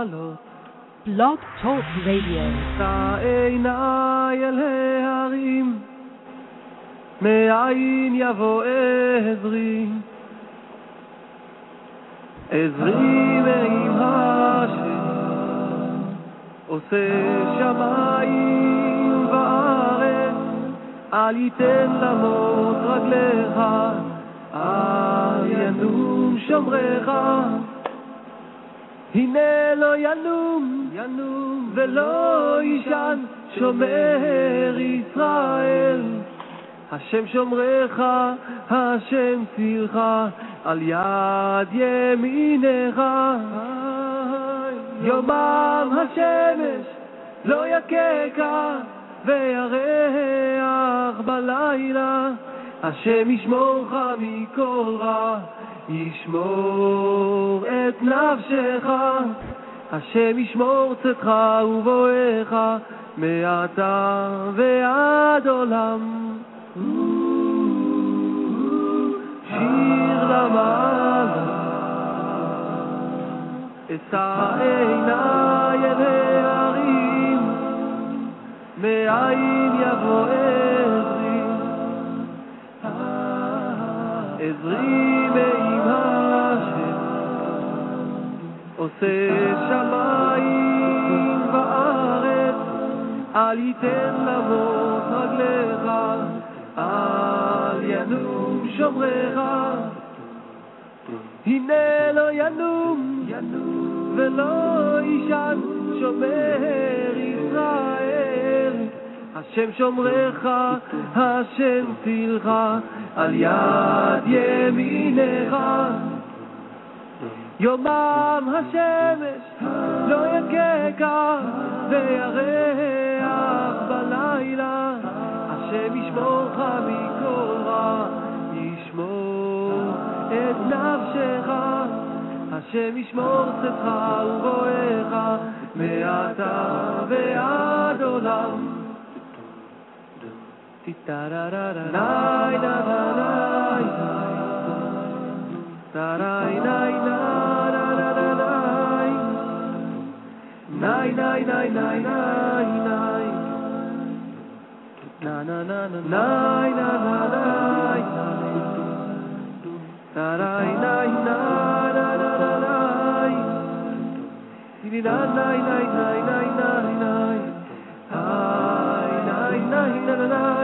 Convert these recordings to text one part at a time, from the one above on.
מעלות. Blog Talk Radio. שא עיניי אל ההרים, מאין יבוא עזרי. עזרי מעם השם, עושה שמיים וארץ. אל ייתן למות רגליך, אל ינום שומרך. הנה לא ינום ולא יישן שומר ישראל. השם שומרך, השם צילך, על יד ימינך. יומם השמש לא יככה, וירח בלילה. השם ישמורך מכל רע, ישמור את נפשך. השם ישמור צאתך ובואך, מעתה ועד עולם. שיר למעלה, אשא עיניי אל ההרים, מאין יבוא עזרי. עזרי מעם השם, עושה שמיים וארץ. אל ייתן למות רגליך, אל ינום שומרך. הנה לא ינום ולא יישן שומר ישראל. השם שומרך, השם צילך, על יד ימינך. יומם השמש לא יככה, וירח בלילה. השם ישמורך מכל רע, ישמור את נפשך. השם ישמור צאתך ובואך, מעתה ועד עולם. נאי נאי נאי נאי נאי נאי נאי נאי נאי na na na na na na na na.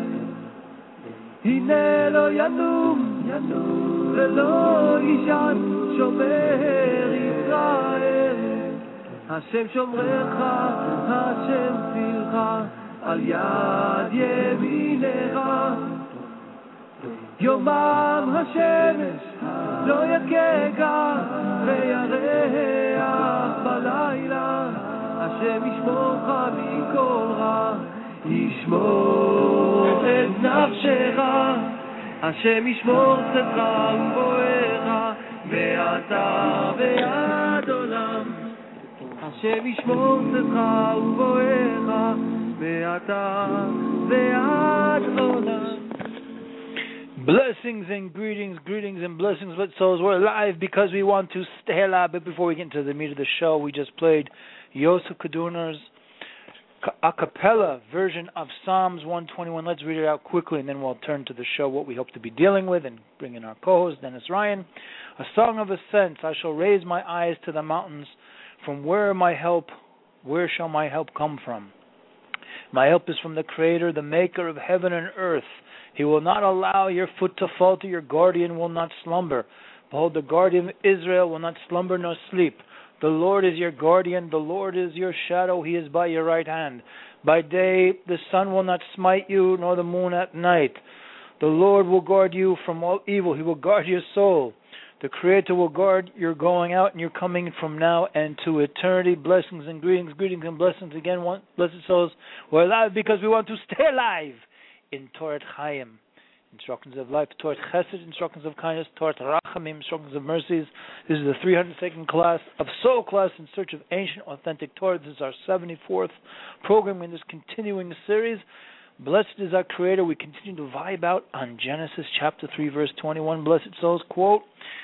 הנה לא ינום ולא יישן שומר ישראל. השם שומרך, השם צילך, על יד ימינך. יומם השמש לא יככה, וירח בלילה. השם ישמורך מכל רע, ישמור את נפשך. השם ישמור צאתך ובואך, מעתה ועד עולם. השם ישמור צאתך ובואך, מעתה ועד עולם. Blessings and greetings and blessings, lit souls. We're live because we want to stay alive. But before we get into the meat of the show, we just played Yosef Kadurner's a cappella version of Psalms 121. Let's read it out quickly, and then we'll turn to the show, what we hope to be dealing with, and bring in our co-host, Dennis Ryan. A song of ascent. I shall raise my eyes to the mountains. From where shall my help come from? My help is from the Creator, the Maker of heaven and earth. He will not allow your foot to falter. Your guardian will not slumber. Behold, the guardian of Israel will not slumber nor sleep. The Lord is your guardian. The Lord is your shadow. He is by your right hand. By day the sun will not smite you, nor the moon at night. The Lord will guard you from all evil. He will guard your soul. The Creator will guard your going out and your coming from now and to eternity. Blessings and greetings and blessings again. Blessed souls, we're alive because we want to stay alive in Torah Chaim. Instructions of life, Torah Chesed, instructions of kindness, Torah Rachamim, instructions of mercies. This is the 302nd class of Soul Class in Search of Ancient Authentic Torah. This is our 74th program in this continuing series. Blessed is our Creator. We continue to vibe out on Genesis chapter 3, verse 21. Blessed souls, quote,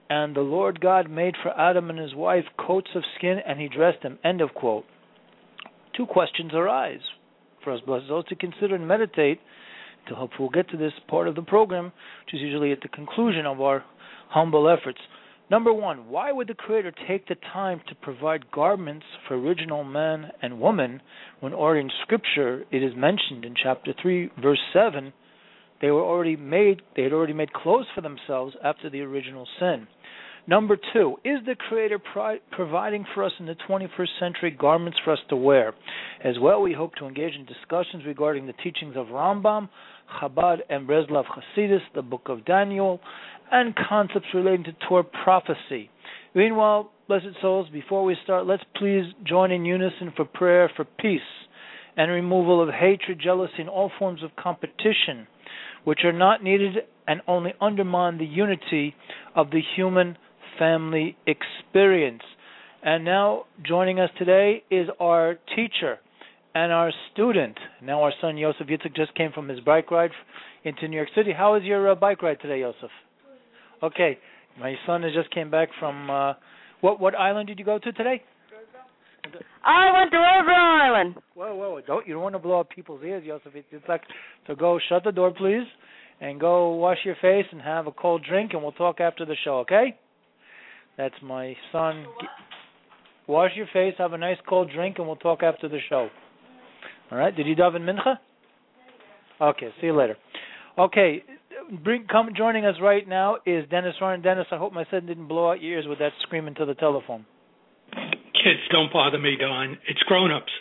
And the Lord God made for Adam and his wife coats of skin, and he dressed them. End of quote. Two questions arise for us blessed souls to consider and meditate, to hope we'll get to this part of the program, which is usually at the conclusion of our humble efforts. Number one, why would the Creator take the time to provide garments for original man and woman when already in Scripture it is mentioned in chapter 3, verse 7, they had already made clothes for themselves after the original sin? Number two, is the Creator providing for us in the 21st century garments for us to wear? As well, we hope to engage in discussions regarding the teachings of Rambam, Chabad, and Breslov Hasidus, the Book of Daniel, and concepts relating to Torah prophecy. Meanwhile, blessed souls, before we start, let's please join in unison for prayer for peace and removal of hatred, jealousy, and all forms of competition, which are not needed and only undermine the unity of the human family experience. And now, joining us today is our teacher and our student. Now our son Yosef Yitzchak just came from his bike ride into New York City. How was your bike ride today, Yosef? Okay, my son has just came back from, what island did you go to today? I went to Roosevelt Island. Whoa, you don't want to blow up people's ears, Yosef Yitzchak. So go shut the door, please, and go wash your face and have a cold drink, and we'll talk after the show, okay? That's my son. Wash your face, have a nice cold drink, and we'll talk after the show. All right? Did you daven mincha? Okay, see you later. Okay, joining us right now is Dennis Ryan. Dennis, I hope my son didn't blow out your ears with that scream into the telephone. Kids, don't bother me, Don. It's grown-ups.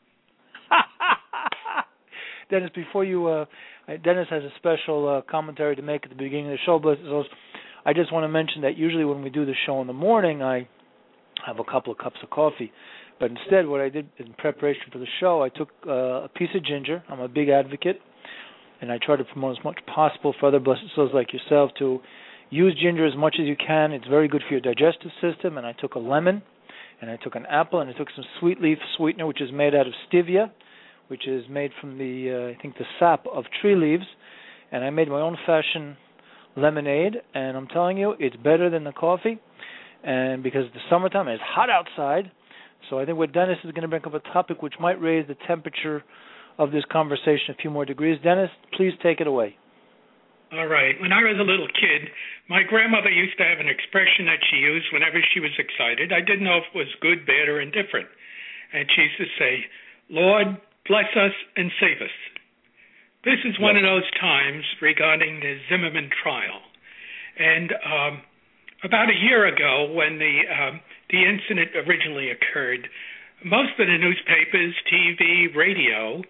Dennis, before you, Dennis has a special commentary to make at the beginning of the show. So I just want to mention that usually when we do the show in the morning, I have a couple of cups of coffee. But instead, what I did in preparation for the show, I took a piece of ginger. I'm a big advocate, and I try to promote as much possible for other blessed souls like yourself to use ginger as much as you can. It's very good for your digestive system. And I took a lemon, and I took an apple, and I took some sweet leaf sweetener, which is made out of stevia, which is made from the sap of tree leaves. And I made my own fashion lemonade, and I'm telling you, it's better than the coffee. And because it's the summertime, and it's hot outside, so I think what Dennis is going to bring up a topic which might raise the temperature of this conversation a few more degrees. Dennis, please take it away. All right. When I was a little kid, my grandmother used to have an expression that she used whenever she was excited. I didn't know if it was good, bad, or indifferent. And she used to say, "Lord, bless us and save us." This is one of those times regarding the Zimmerman trial. And about a year ago, when the incident originally occurred, most of the newspapers, TV, radio,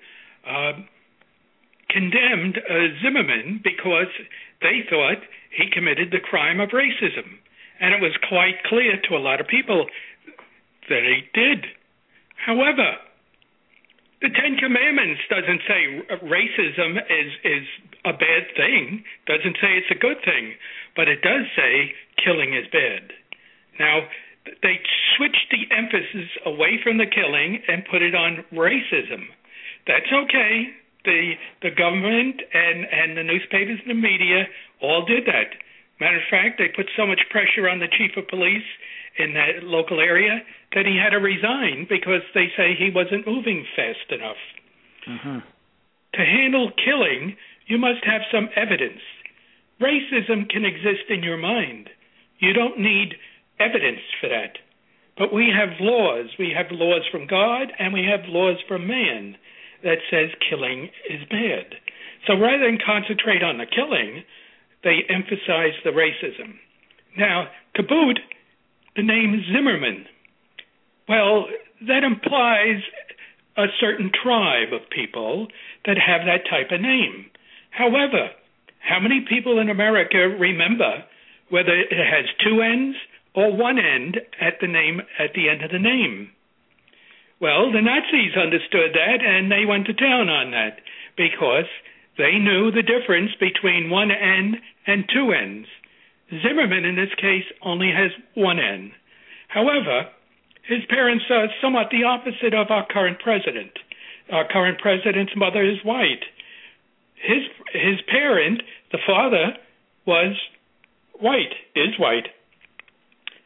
condemned Zimmerman because they thought he committed the crime of racism. And it was quite clear to a lot of people that he did. However, the Ten Commandments doesn't say racism is a bad thing, doesn't say it's a good thing, but it does say killing is bad. Now, they switched the emphasis away from the killing and put it on racism. That's okay. The government and the newspapers and the media all did that. Matter of fact, they put so much pressure on the chief of police in that local area that he had to resign because they say he wasn't moving fast enough. Mm-hmm. To handle killing, you must have some evidence. Racism can exist in your mind. You don't need evidence for that. But we have laws. We have laws from God, and we have laws from man that says killing is bad. So rather than concentrate on the killing, they emphasize the racism. Now, to boot, the name Zimmerman, well, that implies a certain tribe of people that have that type of name. However, how many people in America remember whether it has two N's or one end at the end of the name? Well, the Nazis understood that, and they went to town on that because they knew the difference between one N and two N's. Zimmerman, in this case, only has one N. However, his parents are somewhat the opposite of our current president. Our current president's mother is white. His parent, the father, was white, is white.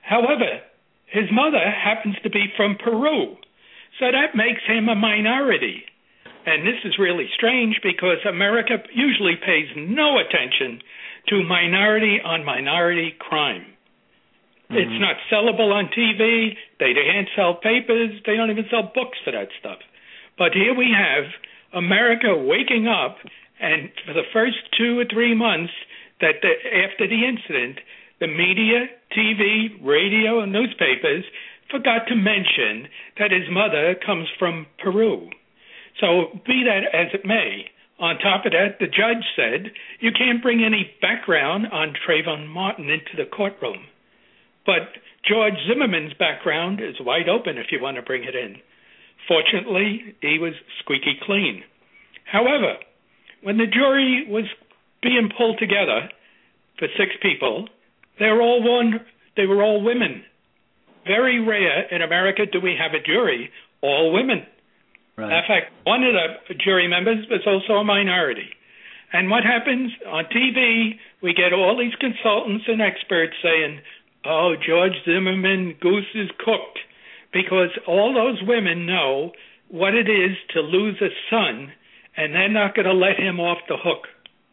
However, his mother happens to be from Peru, so that makes him a minority. And this is really strange because America usually pays no attention to minority-on-minority crime. Mm-hmm. It's not sellable on TV. They can't sell papers. They don't even sell books for that stuff. But here we have America waking up, and for the first 2 or 3 months after the incident, the media, TV, radio, and newspapers forgot to mention that his mother comes from Peru. So be that as it may, on top of that, the judge said you can't bring any background on Trayvon Martin into the courtroom. But George Zimmerman's background is wide open if you want to bring it in. Fortunately, he was squeaky clean. However, when the jury was being pulled together for 6 people, they were all women. Very rare in America do we have a jury all women. Right. In fact, one of the jury members was also a minority. And what happens on TV, we get all these consultants and experts saying, oh, George Zimmerman, goose is cooked, because all those women know what it is to lose a son, and they're not going to let him off the hook.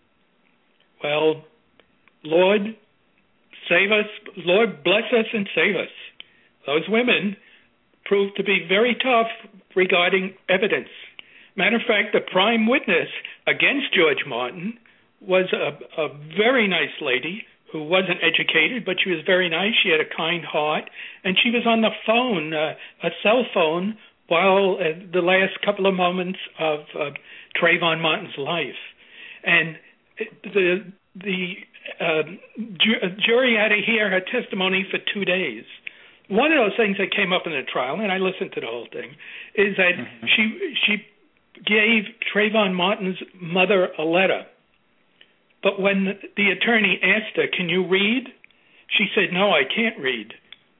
Well, Lord, save us. Lord, bless us and save us. Those women proved to be very tough regarding evidence. Matter of fact, the prime witness against George Martin was a very nice lady who wasn't educated, but she was very nice. She had a kind heart, and she was on the phone, a cell phone, while the last couple of moments of Trayvon Martin's life. And the jury had to hear her testimony for 2 days. One of those things that came up in the trial, and I listened to the whole thing, is that she gave Trayvon Martin's mother a letter. But when the attorney asked her, can you read? She said, no, I can't read.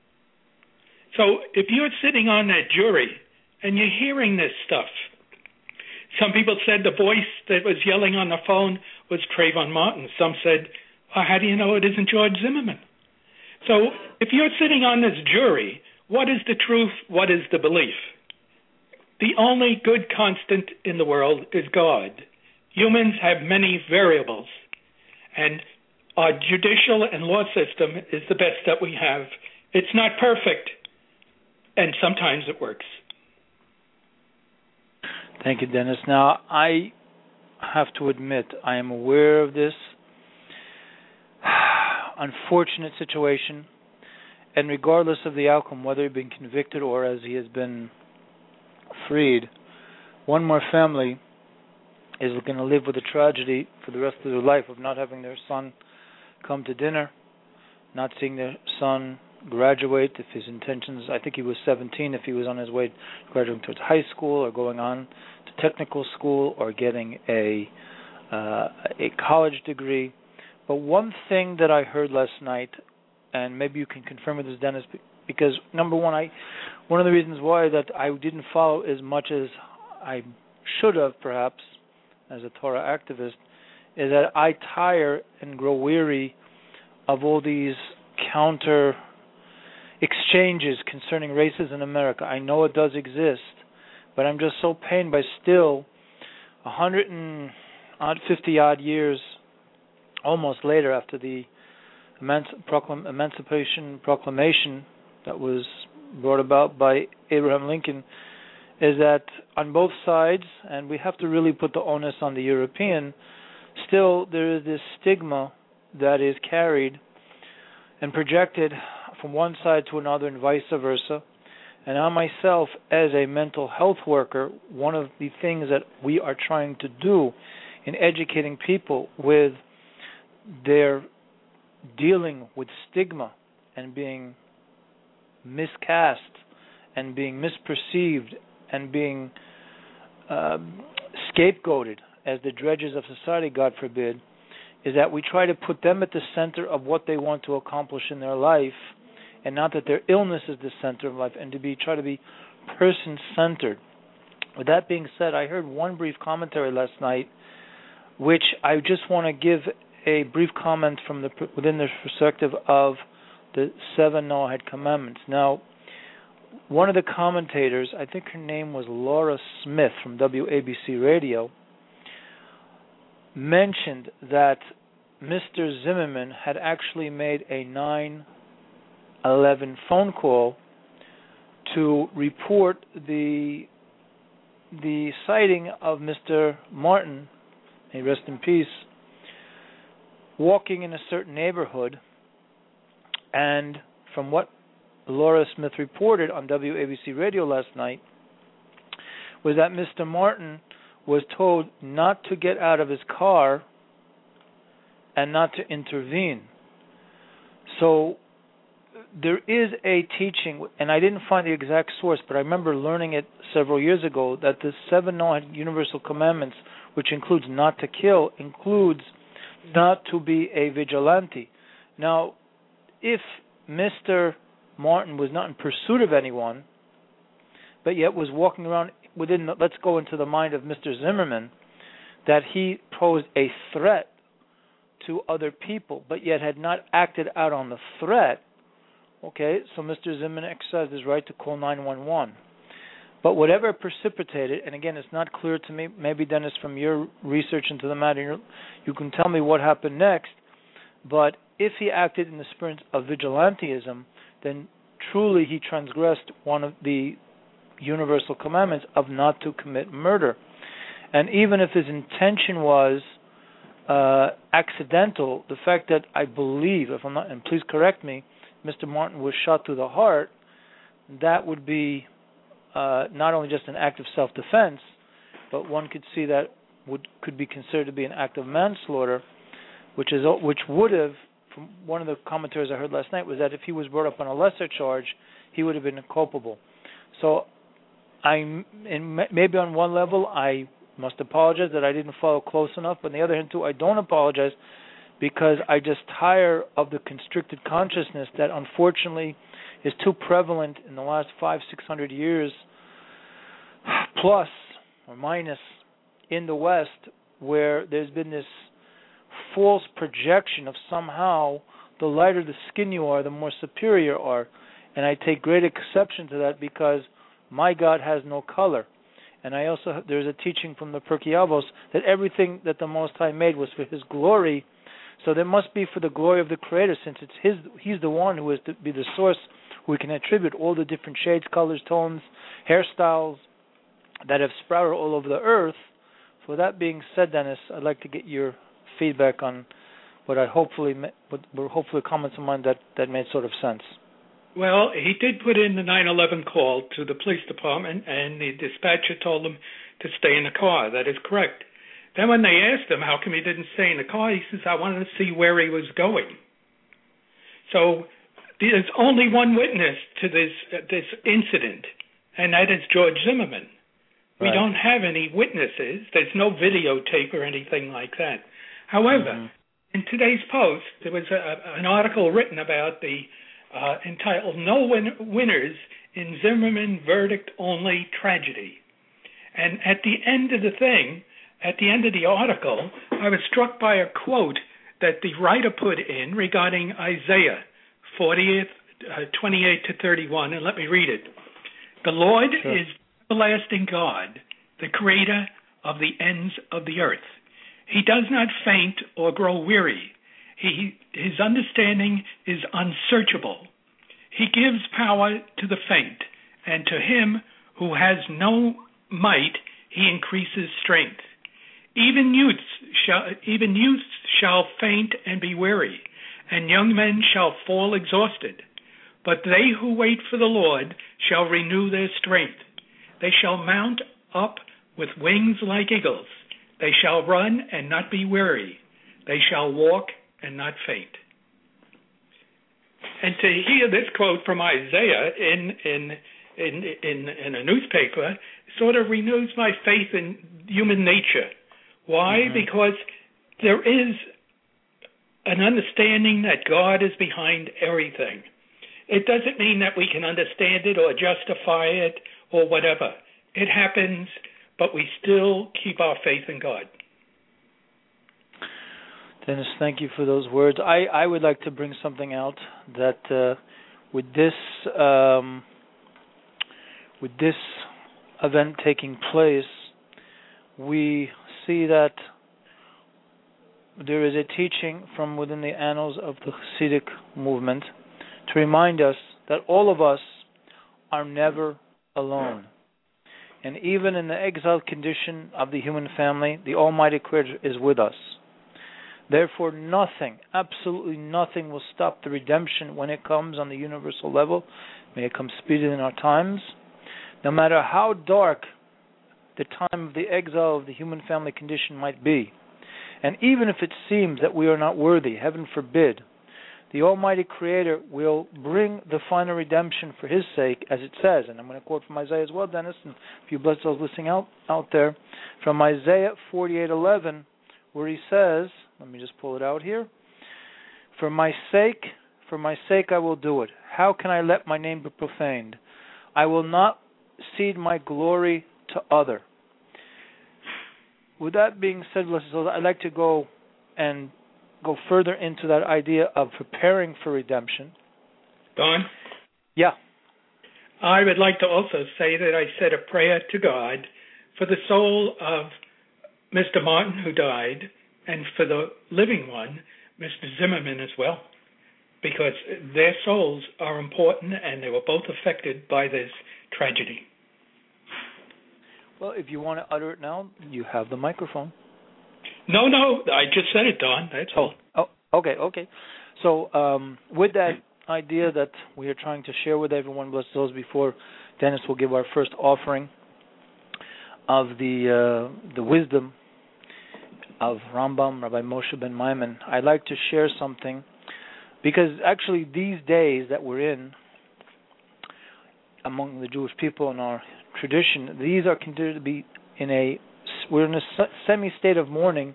So if you're sitting on that jury and you're hearing this stuff, some people said the voice that was yelling on the phone was Trayvon Martin. Some said, well, how do you know it isn't George Zimmerman? So if you're sitting on this jury, what is the truth? What is the belief? The only good constant in the world is God. Humans have many variables, and our judicial and law system is the best that we have. It's not perfect, and sometimes it works. Thank you, Dennis. Now, I have to admit, I am aware of this unfortunate situation, and regardless of the outcome, whether he's been convicted or as he has been freed, one more family is going to live with the tragedy for the rest of their life of not having their son come to dinner, not seeing their son graduate if his intentions, I think he was 17, if he was on his way graduating towards high school or going on to technical school or getting a college degree. But one thing that I heard last night, and maybe you can confirm with this, Dennis, because number one, one of the reasons why that I didn't follow as much as I should have, perhaps, as a Torah activist, is that I tire and grow weary of all these counter exchanges concerning races in America. I know it does exist, but I'm just so pained by still 150-odd years almost later after the Emancipation Proclamation that was brought about by Abraham Lincoln, is that on both sides, and we have to really put the onus on the European, still there is this stigma that is carried and projected from one side to another and vice versa. And I myself, as a mental health worker, one of the things that we are trying to do in educating people with their dealing with stigma and being miscast and being misperceived and being scapegoated as the dredges of society, God forbid, is that we try to put them at the center of what they want to accomplish in their life, and not that their illness is the center of life, and to try to be person-centered. With that being said, I heard one brief commentary last night, which I just want to give a brief comment from within the perspective of the 7 Noahide commandments. Now, one of the commentators, I think her name was Laura Smith from WABC Radio, mentioned that Mr. Zimmerman had actually made a 9/11 phone call to report the sighting of Mr. Martin, may he rest in peace, walking in a certain neighborhood. And from what Laura Smith reported on WABC Radio last night was that Mr. Martin was told not to get out of his car and not to intervene. So there is a teaching, and I didn't find the exact source, but I remember learning it several years ago, that the 7 Noahide Universal Commandments, which includes not to kill, includes not to be a vigilante. Now, if Mr. Martin was not in pursuit of anyone, but yet was walking around within, let's go into the mind of Mr. Zimmerman, that he posed a threat to other people, but yet had not acted out on the threat, okay, so Mr. Zimmerman exercised his right to call 911. But whatever precipitated, and again, it's not clear to me, maybe Dennis, from your research into the matter, you can tell me what happened next, but if he acted in the spirit of vigilantism, then truly he transgressed one of the universal commandments of not to commit murder. And even if his intention was accidental, the fact that I believe, if I'm not, and please correct me, Mr. Martin was shot through the heart, that would be not only just an act of self-defense, but one could see that could be considered to be an act of manslaughter, which would have, from one of the commentaries I heard last night, was that if he was brought up on a lesser charge, he would have been culpable. So maybe on one level I must apologize that I didn't follow close enough, but on the other hand too, I don't apologize because I just tire of the constricted consciousness that unfortunately is too prevalent in the last 500-600 years plus or minus in the West, where there's been this false projection of somehow the lighter the skin you are, the more superior you are. And I take great exception to that because my God has no color. And there's a teaching from the Pirkei Avos that everything that the Most High made was for His glory. So there must be for the glory of the Creator, since it's He's the one who is to be the source, who we can attribute all the different shades, colors, tones, hairstyles that have sprouted all over the earth. So that being said, Dennis, I'd like to get your feedback on what were hopefully comments of mine that made sort of sense. Well, he did put in the 911 call to the police department, and the dispatcher told him to stay in the car. That is correct. Then when they asked him how come he didn't stay in the car, he says, I wanted to see where he was going. So there's only one witness to this incident, and that is George Zimmerman. Right. We don't have any witnesses. There's no videotape or anything like that. However, in today's Post, there was an article written about entitled No Winners in Zimmerman Verdict Only Tragedy. And at the end of the article, I was struck by a quote that the writer put in regarding Isaiah 28 to 31, and let me read it. The Lord is everlasting God, the creator of the ends of the earth. He does not faint or grow weary. His understanding is unsearchable. He gives power to the faint, and to him who has no might, he increases strength. Even youths shall faint and be weary, and young men shall fall exhausted. But they who wait for the Lord shall renew their strength. They shall mount up with wings like eagles. They shall run and not be weary. They shall walk and not faint. And to hear this quote from Isaiah in a newspaper sort of renews my faith in human nature. Why? Because there is an understanding that God is behind everything. It doesn't mean that we can understand it or justify it or whatever. It happens, but we still keep our faith in God. Dennis, thank you for those words. I would like to bring something out that with this event taking place, we see that there is a teaching from within the annals of the Hasidic movement to remind us that all of us are never alone. And even in the exiled condition of the human family, the Almighty Creator is with us. Therefore, nothing, absolutely nothing, will stop the redemption when it comes on the universal level. May it come speedily in our times. No matter how dark the time of the exile of the human family condition might be, and even if it seems that we are not worthy, heaven forbid, the Almighty Creator will bring the final redemption for His sake, as it says. And I'm going to quote from Isaiah as well, Dennis, and if you bless those listening out there, from Isaiah 48:11, where He says, let me just pull it out here, for my sake I will do it. How can I let my name be profaned? I will not cede my glory to other. With that being said, I'd like to go further into that idea of preparing for redemption. Don? Yeah. I would like to also say that I said a prayer to God for the soul of Mr. Martin, who died, and for the living one, Mr. Zimmerman, as well, because their souls are important and they were both affected by this tragedy. Well, if you want to utter it now, you have the microphone. No, I just said it, Don. That's all. Oh, okay. So, with that idea that we are trying to share with everyone, bless those before Dennis will give our first offering of the wisdom of Rambam, Rabbi Moshe ben Maimon, I'd like to share something, because actually these days that we're in, among the Jewish people in our tradition, these are considered to be we're in a semi-state of mourning,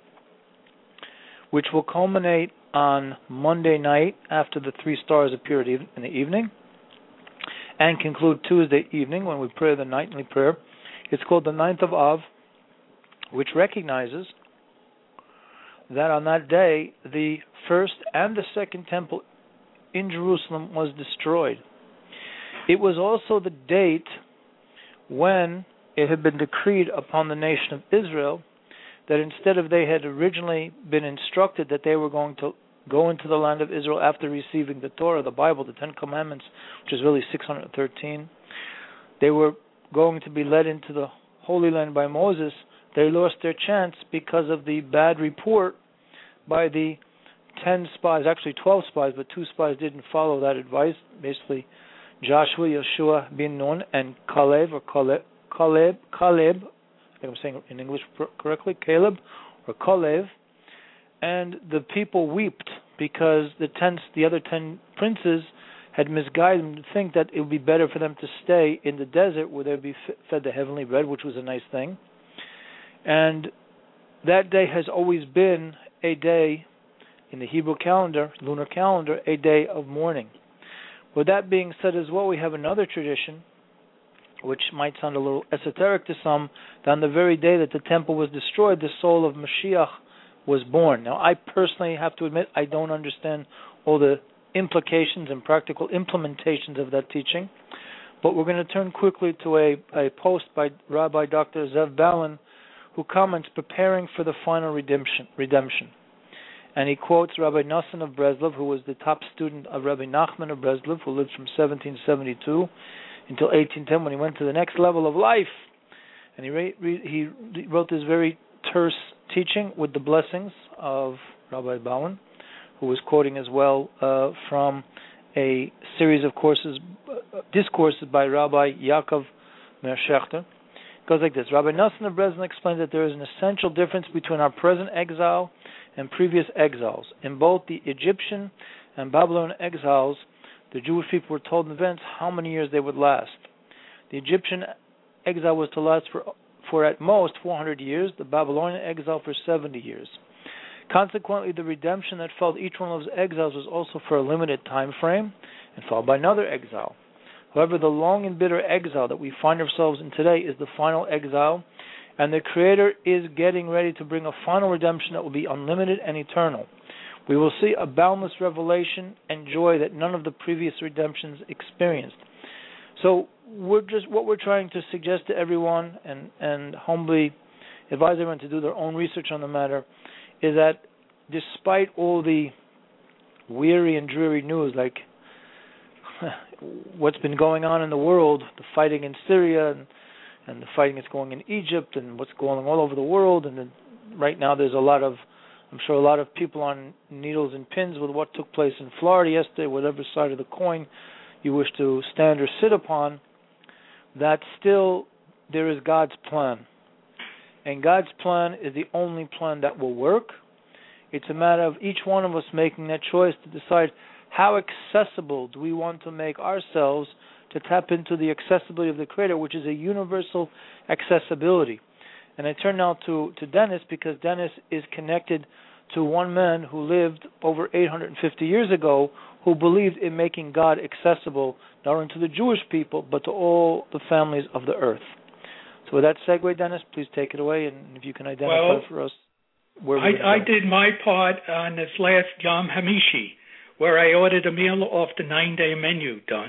which will culminate on Monday night after the 3 stars appear in the evening, and conclude Tuesday evening when we pray the nightly prayer. It's called the 9th of Av, which recognizes that on that day, the first and the second temple in Jerusalem was destroyed. It was also the date when it had been decreed upon the nation of Israel that instead of they had originally been instructed that they were going to go into the land of Israel after receiving the Torah, the Bible, the 10 Commandments, which is really 613, they were going to be led into the Holy Land by Moses. They lost their chance because of the bad report by the 10 spies, actually 12 spies, but 2 spies didn't follow that advice. Basically, Joshua, Yeshua bin Nun, and Caleb, I think I'm saying in English correctly, Caleb or Kalev, and the people wept because the other 10 princes had misguided them to think that it would be better for them to stay in the desert where they'd be fed the heavenly bread, which was a nice thing. And that day has always been a day in the Hebrew calendar, lunar calendar, a day of mourning. With that being said as well, we have another tradition, which might sound a little esoteric to some, that on the very day that the temple was destroyed, the soul of Mashiach was born. Now, I personally have to admit, I don't understand all the implications and practical implementations of that teaching, but we're going to turn quickly to a post by Rabbi Dr. Zev Ballin, who comments preparing for the final redemption. And he quotes Rabbi Nassan of Breslov, who was the top student of Rabbi Nachman of Breslov, who lived from 1772 until 1810, when he went to the next level of life. And he wrote this very terse teaching with the blessings of Rabbi Ballin, who was quoting as well from a series of discourses by Rabbi Yaakov Meir Shechter. It goes like this. Rabbi Nassan of Breslov explains that there is an essential difference between our present exile and previous exiles. In both the Egyptian and Babylonian exiles, the Jewish people were told in advance how many years they would last. The Egyptian exile was to last for at most 400 years, the Babylonian exile for 70 years. Consequently, the redemption that followed each one of those exiles was also for a limited time frame and followed by another exile. However, the long and bitter exile that we find ourselves in today is the final exile, And the Creator is getting ready to bring a final redemption that will be unlimited and eternal. We will see a boundless revelation and joy that none of the previous redemptions experienced. So what we're trying to suggest to everyone and humbly advise everyone to do their own research on the matter is that despite all the weary and dreary news, like what's been going on in the world, the fighting in Syria and the fighting that's going in Egypt and what's going on all over the world, and then right now there's I'm sure a lot of people on needles and pins with what took place in Florida yesterday, whatever side of the coin you wish to stand or sit upon, that still there is God's plan. And God's plan is the only plan that will work. It's a matter of each one of us making that choice to decide how accessible do we want to make ourselves to tap into the accessibility of the Creator, which is a universal accessibility. And I turn now to Dennis, because Dennis is connected to one man who lived over 850 years ago who believed in making God accessible not only to the Jewish people but to all the families of the earth. So with that segue, Dennis, please take it away, and if you can identify for us where we're I did my part on this last Yom Hamishi, where I ordered a meal off the 9-day menu done.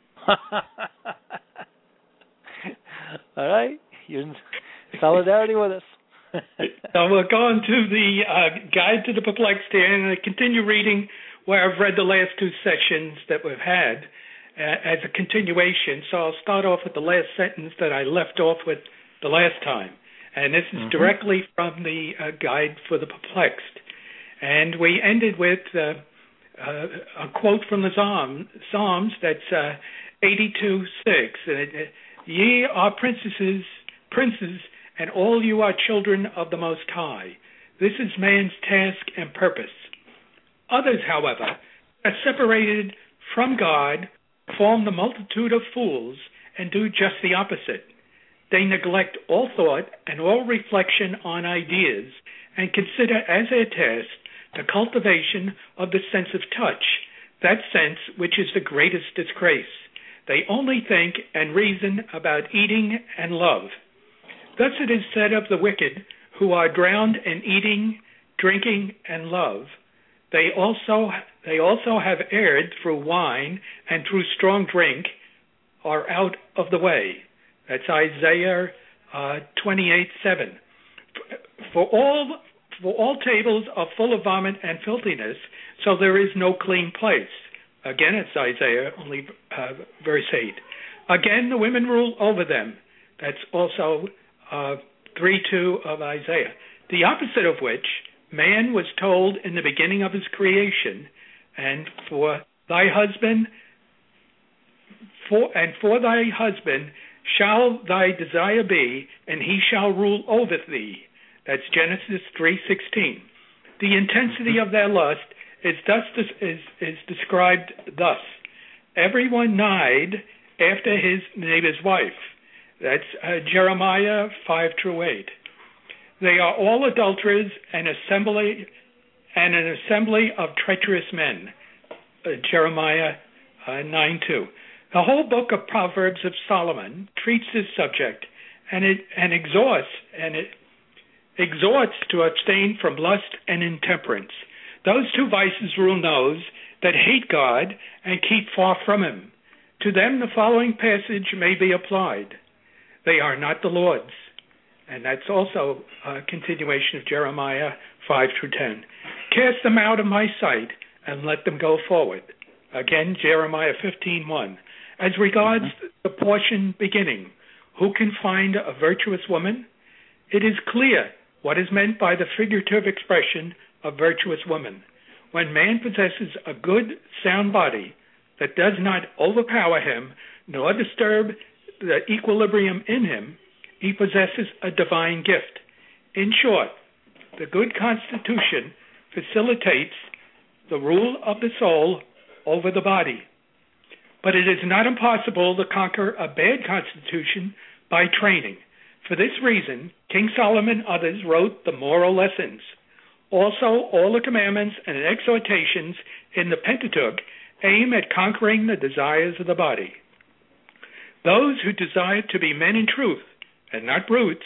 All right. You're in solidarity with us. So we're going to the Guide to the Perplexed here, and I continue reading where I've read the last two sessions that we've had as a continuation. So I'll start off with the last sentence that I left off with the last time. And this is directly from the Guide for the Perplexed. And we ended with a quote from the Psalms that's 82:6. Ye are princes, and all you are children of the Most High. This is man's task and purpose. Others, however, are separated from God, form the multitude of fools, and do just the opposite. They neglect all thought and all reflection on ideas, and consider as their task the cultivation of the sense of touch, that sense which is the greatest disgrace. They only think and reason about eating and love. Thus it is said of the wicked, who are drowned in eating, drinking, and love. They also have erred through wine and through strong drink, are out of the way. That's Isaiah 28:7. For all tables are full of vomit and filthiness, so there is no clean place. Again, it's Isaiah, only verse 8. Again, the women rule over them. That's also 3:2 of Isaiah. The opposite of which, man was told in the beginning of his creation, and for thy husband shall thy desire be, and he shall rule over thee. That's Genesis 3:16. The intensity of their lust is described thus: everyone nighed after his neighbor's wife. That's Jeremiah 5-8. They are all adulterers and an assembly of treacherous men. Jeremiah 9:2. The whole book of Proverbs of Solomon treats this subject and exhorts to abstain from lust and intemperance. Those two vices rule those that hate God and keep far from him. To them the following passage may be applied: they are not the Lord's. And that's also a continuation of Jeremiah 5-10. Cast them out of my sight and let them go forward. Again, Jeremiah 15:1. As regards the portion beginning, who can find a virtuous woman? It is clear what is meant by the figurative expression of virtuous woman. When man possesses a good, sound body that does not overpower him nor disturb the equilibrium in him, he possesses a divine gift. In short, the good constitution facilitates the rule of the soul over the body. But it is not impossible to conquer a bad constitution by training. For this reason, King Solomon and others wrote the moral lessons. Also, all the commandments and exhortations in the Pentateuch aim at conquering the desires of the body. Those who desire to be men in truth and not brutes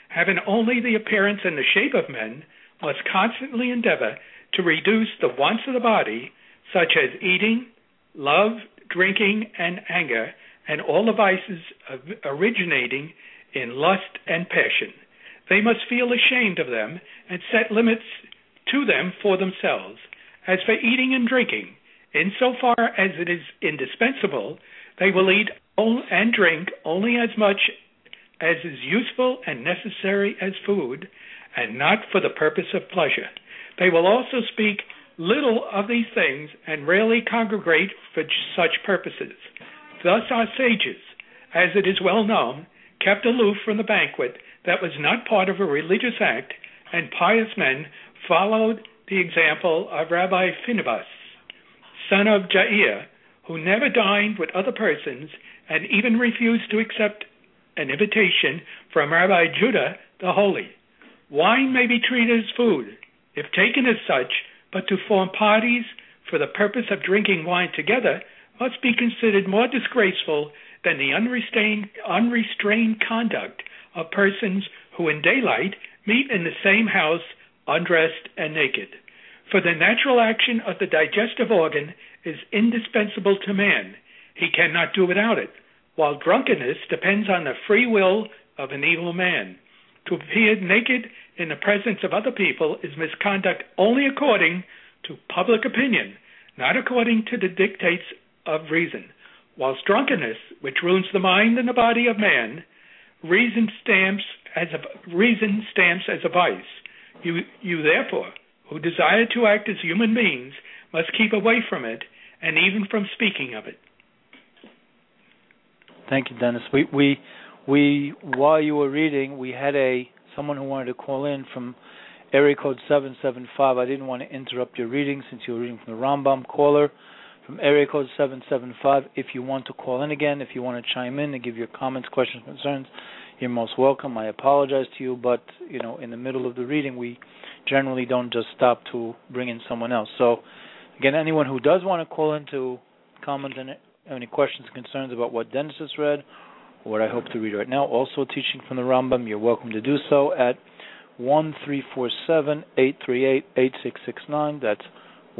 having only the appearance and the shape of men, must constantly endeavor to reduce the wants of the body, such as eating, love, drinking, and anger, and all the vices originating in lust and passion. They must feel ashamed of them and set limits to them for themselves. As for eating and drinking, insofar as it is indispensable, they will eat and drink only as much as is useful and necessary as food, and not for the purpose of pleasure. They will also speak little of these things and rarely congregate for such purposes. Thus our sages, as it is well known, kept aloof from the banquet that was not part of a religious act, and pious men followed the example of Rabbi Finibus, son of Jair, who never dined with other persons and even refused to accept an invitation from Rabbi Judah the Holy. Wine may be treated as food, if taken as such, but to form parties for the purpose of drinking wine together must be considered more disgraceful than the unrestrained conduct of persons who in daylight meet in the same house undressed and naked. For the natural action of the digestive organ is indispensable to man. He cannot do without it, while drunkenness depends on the free will of an evil man. To appear naked in the presence of other people is misconduct only according to public opinion, not according to the dictates of reason. Whilst drunkenness, which ruins the mind and the body of man, reason stamps as a vice. You therefore, who desire to act as human beings, must keep away from it, and even from speaking of it. Thank you, Dennis. We while you were reading, we had someone who wanted to call in from area code 775. I didn't want to interrupt your reading since you were reading from the Rambam. Caller from area code 775. If you want to call in again, if you want to chime in and give your comments, questions, concerns, you're most welcome. I apologize to you, but in the middle of the reading, we generally don't just stop to bring in someone else. So, again, anyone who does want to call in to comment on any questions and concerns about what Dennis has read, or what I hope to read right now, also teaching from the Rambam, you're welcome to do so at 1-347-838-8669. That's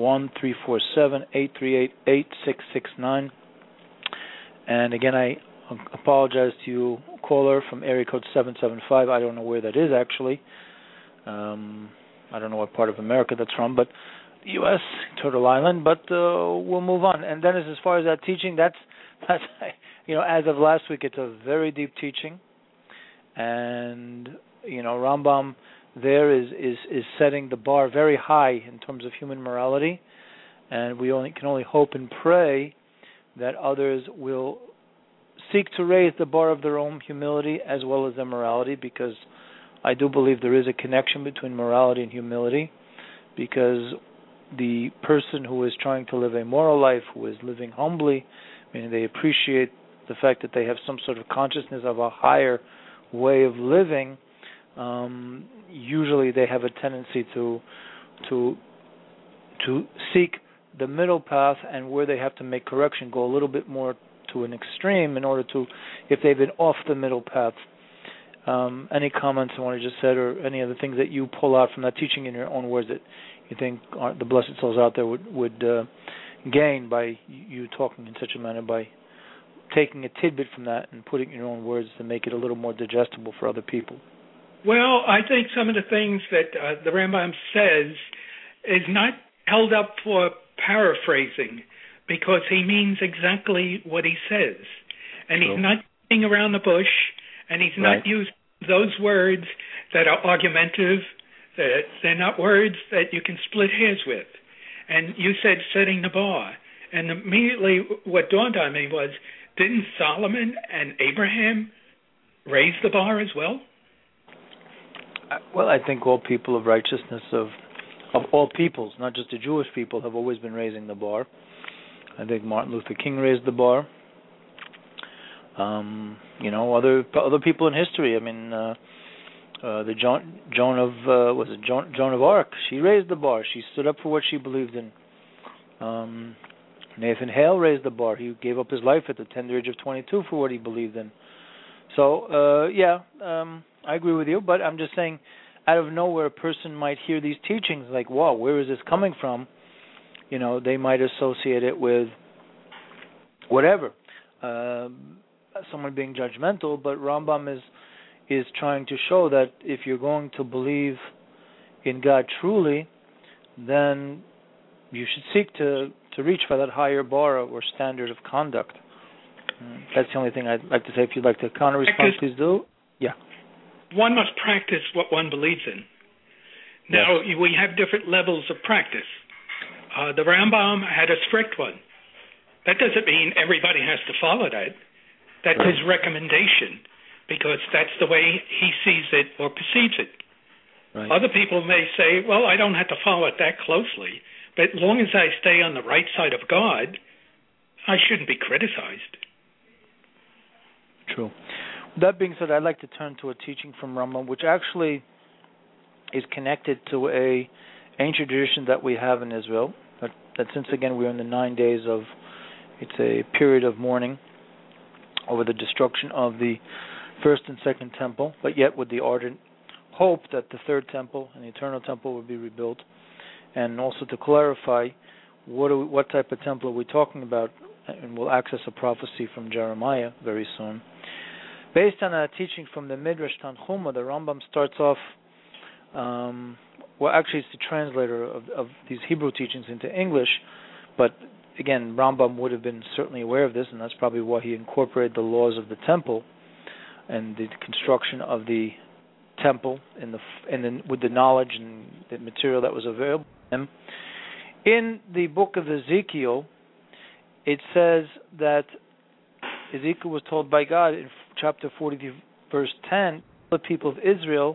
1-347-838-8669. And again, I apologize to you, caller from area code 775. I don't know where that is, actually. I don't know what part of America that's from, but U.S., Turtle Island, but we'll move on. And Dennis, as far as that teaching, that's as of last week, it's a very deep teaching. And, Rambam there is setting the bar very high in terms of human morality. And we can only hope and pray that others will seek to raise the bar of their own humility as well as their morality, because I do believe there is a connection between morality and humility, because the person who is trying to live a moral life, who is living humbly, meaning they appreciate the fact that they have some sort of consciousness of a higher way of living, usually they have a tendency to seek the middle path, and where they have to make correction, go a little bit more to an extreme in order to, if they've been off the middle path. Any comments on what I just said, or any other things that you pull out from that teaching in your own words that you think the blessed souls out there would gain by you talking in such a manner, by taking a tidbit from that and putting it in your own words to make it a little more digestible for other people? Well, I think some of the things that the Rambam says is not held up for paraphrasing, because he means exactly what he says. And He's not getting around the bush, and he's not using those words that are argumentative. They're not words that you can split hairs with. And you said setting the bar. And immediately what dawned on me was, didn't Solomon and Abraham raise the bar as well? Well, I think all people of righteousness of all peoples, not just the Jewish people, have always been raising the bar. I think Martin Luther King raised the bar. Other people in history. I mean, the Joan of Arc. She raised the bar. She stood up for what she believed in. Nathan Hale raised the bar. He gave up his life at the tender age of 22 for what he believed in. So, I agree with you, but I'm just saying, out of nowhere, a person might hear these teachings like, "Whoa, where is this coming from?" They might associate it with whatever, someone being judgmental. But Rambam is trying to show that if you're going to believe in God truly, then you should seek to reach for that higher bar or standard of conduct. That's the only thing I'd like to say. If you'd like to counter-respond, please do. Yeah. One must practice what one believes in. Now, yes. We have different levels of practice. The Rambam had a strict one. That doesn't mean everybody has to follow that. That's his recommendation, because that's the way he sees it or perceives it. Right. Other people may say, well, I don't have to follow it that closely, but as long as I stay on the right side of God, I shouldn't be criticized. True. That being said, I'd like to turn to a teaching from Rambam, which actually is connected to a ancient tradition that we have in Israel. That since again we're in the 9 days of, it's a period of mourning over the destruction of the first and second temple, but yet with the ardent hope that the third temple and the eternal temple will be rebuilt, and also to clarify what type of temple are we talking about, and we'll access a prophecy from Jeremiah very soon. Based on a teaching from the Midrash Tanchuma, the Rambam starts off, actually it's the translator of these Hebrew teachings into English, but again, Rambam would have been certainly aware of this, and that's probably why he incorporated the laws of the temple and the construction of the temple with the knowledge and the material that was available to him. In the book of Ezekiel, it says that Ezekiel was told by God in chapter 40, verse 10, the people of Israel,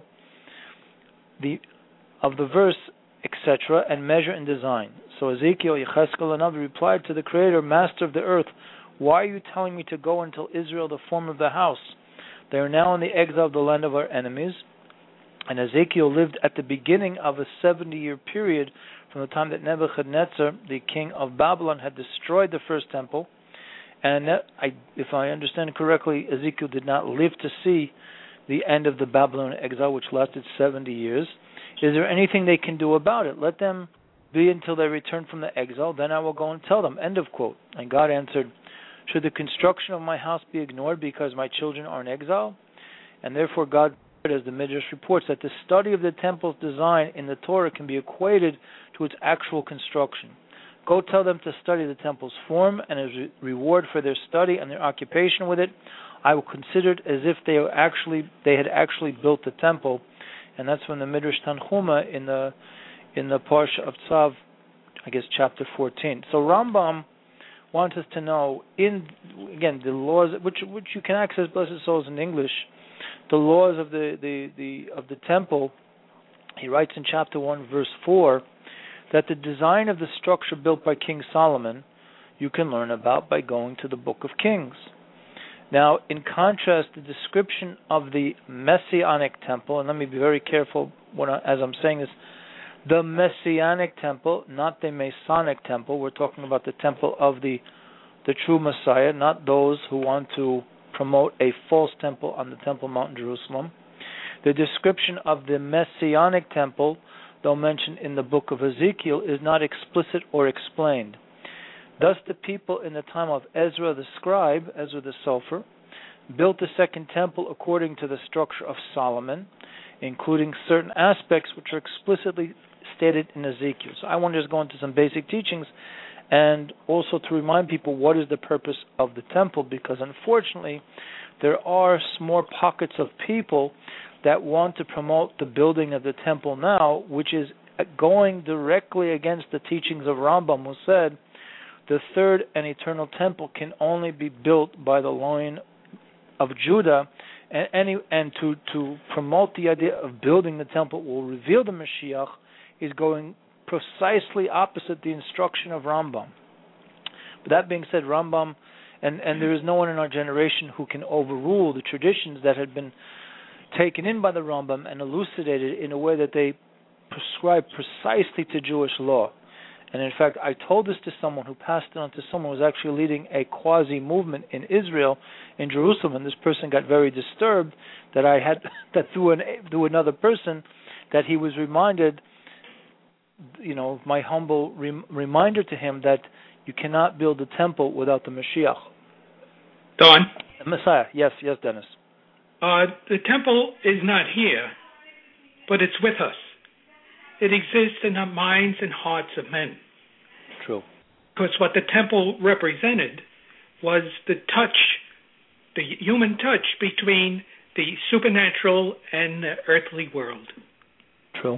of the verse, etc., and measure and design. So Ezekiel, Yechezkel, and others replied to the Creator, Master of the earth, why are you telling me to go and tell Israel the form of the house? They are now in the exile of the land of our enemies. And Ezekiel lived at the beginning of a 70-year period from the time that Nebuchadnezzar, the king of Babylon, had destroyed the first temple. And if I understand correctly, Ezekiel did not live to see the end of the Babylonian exile, which lasted 70 years. Is there anything they can do about it? Let them be until they return from the exile, then I will go and tell them. End of quote. And God answered, should the construction of my house be ignored because my children are in exile? And therefore God, as the Midrash reports, that the study of the temple's design in the Torah can be equated to its actual construction. Go tell them to study the temple's form, and as a reward for their study and their occupation with it, I will consider it as if they had actually built the temple. And that's from the Midrash Tanchuma in the Parsha of Tzav, I guess chapter 14. So Rambam wants us to know, the laws which you can access, blessed souls, in English, the laws of the temple. He writes in chapter 1, verse 4, that the design of the structure built by King Solomon you can learn about by going to the Book of Kings. Now, in contrast, the description of the Messianic temple, and let me be very careful as I'm saying this, the Messianic temple, not the Masonic temple. We're talking about the temple of the true Messiah, not those who want to promote a false temple on the Temple Mount in Jerusalem. The description of the Messianic temple, though mentioned in the book of Ezekiel, is not explicit or explained. Thus the people in the time of Ezra the scribe, Ezra the Sofer, built the second temple according to the structure of Solomon, including certain aspects which are explicitly stated in Ezekiel. So I want to just go into some basic teachings and also to remind people what is the purpose of the temple, because unfortunately there are small pockets of people that want to promote the building of the temple now, which is going directly against the teachings of Rambam, who said the third and eternal temple can only be built by the line of Judah, and to promote the idea of building the temple will reveal the Mashiach is going precisely opposite the instruction of Rambam. But that being said, Rambam, and there is no one in our generation who can overrule the traditions that had been taken in by the Rambam and elucidated in a way that they prescribe precisely to Jewish law. And in fact, I told this to someone who passed it on to someone who was actually leading a quasi-movement in Israel, in Jerusalem, and this person got very disturbed that I had, that through another person, that he was reminded, my humble reminder to him that you cannot build a temple without the Mashiach. Don? The Messiah. Yes, Dennis. The temple is not here, but it's with us. It exists in the minds and hearts of men. True. Because what the temple represented was the touch, the human touch between the supernatural and the earthly world. True.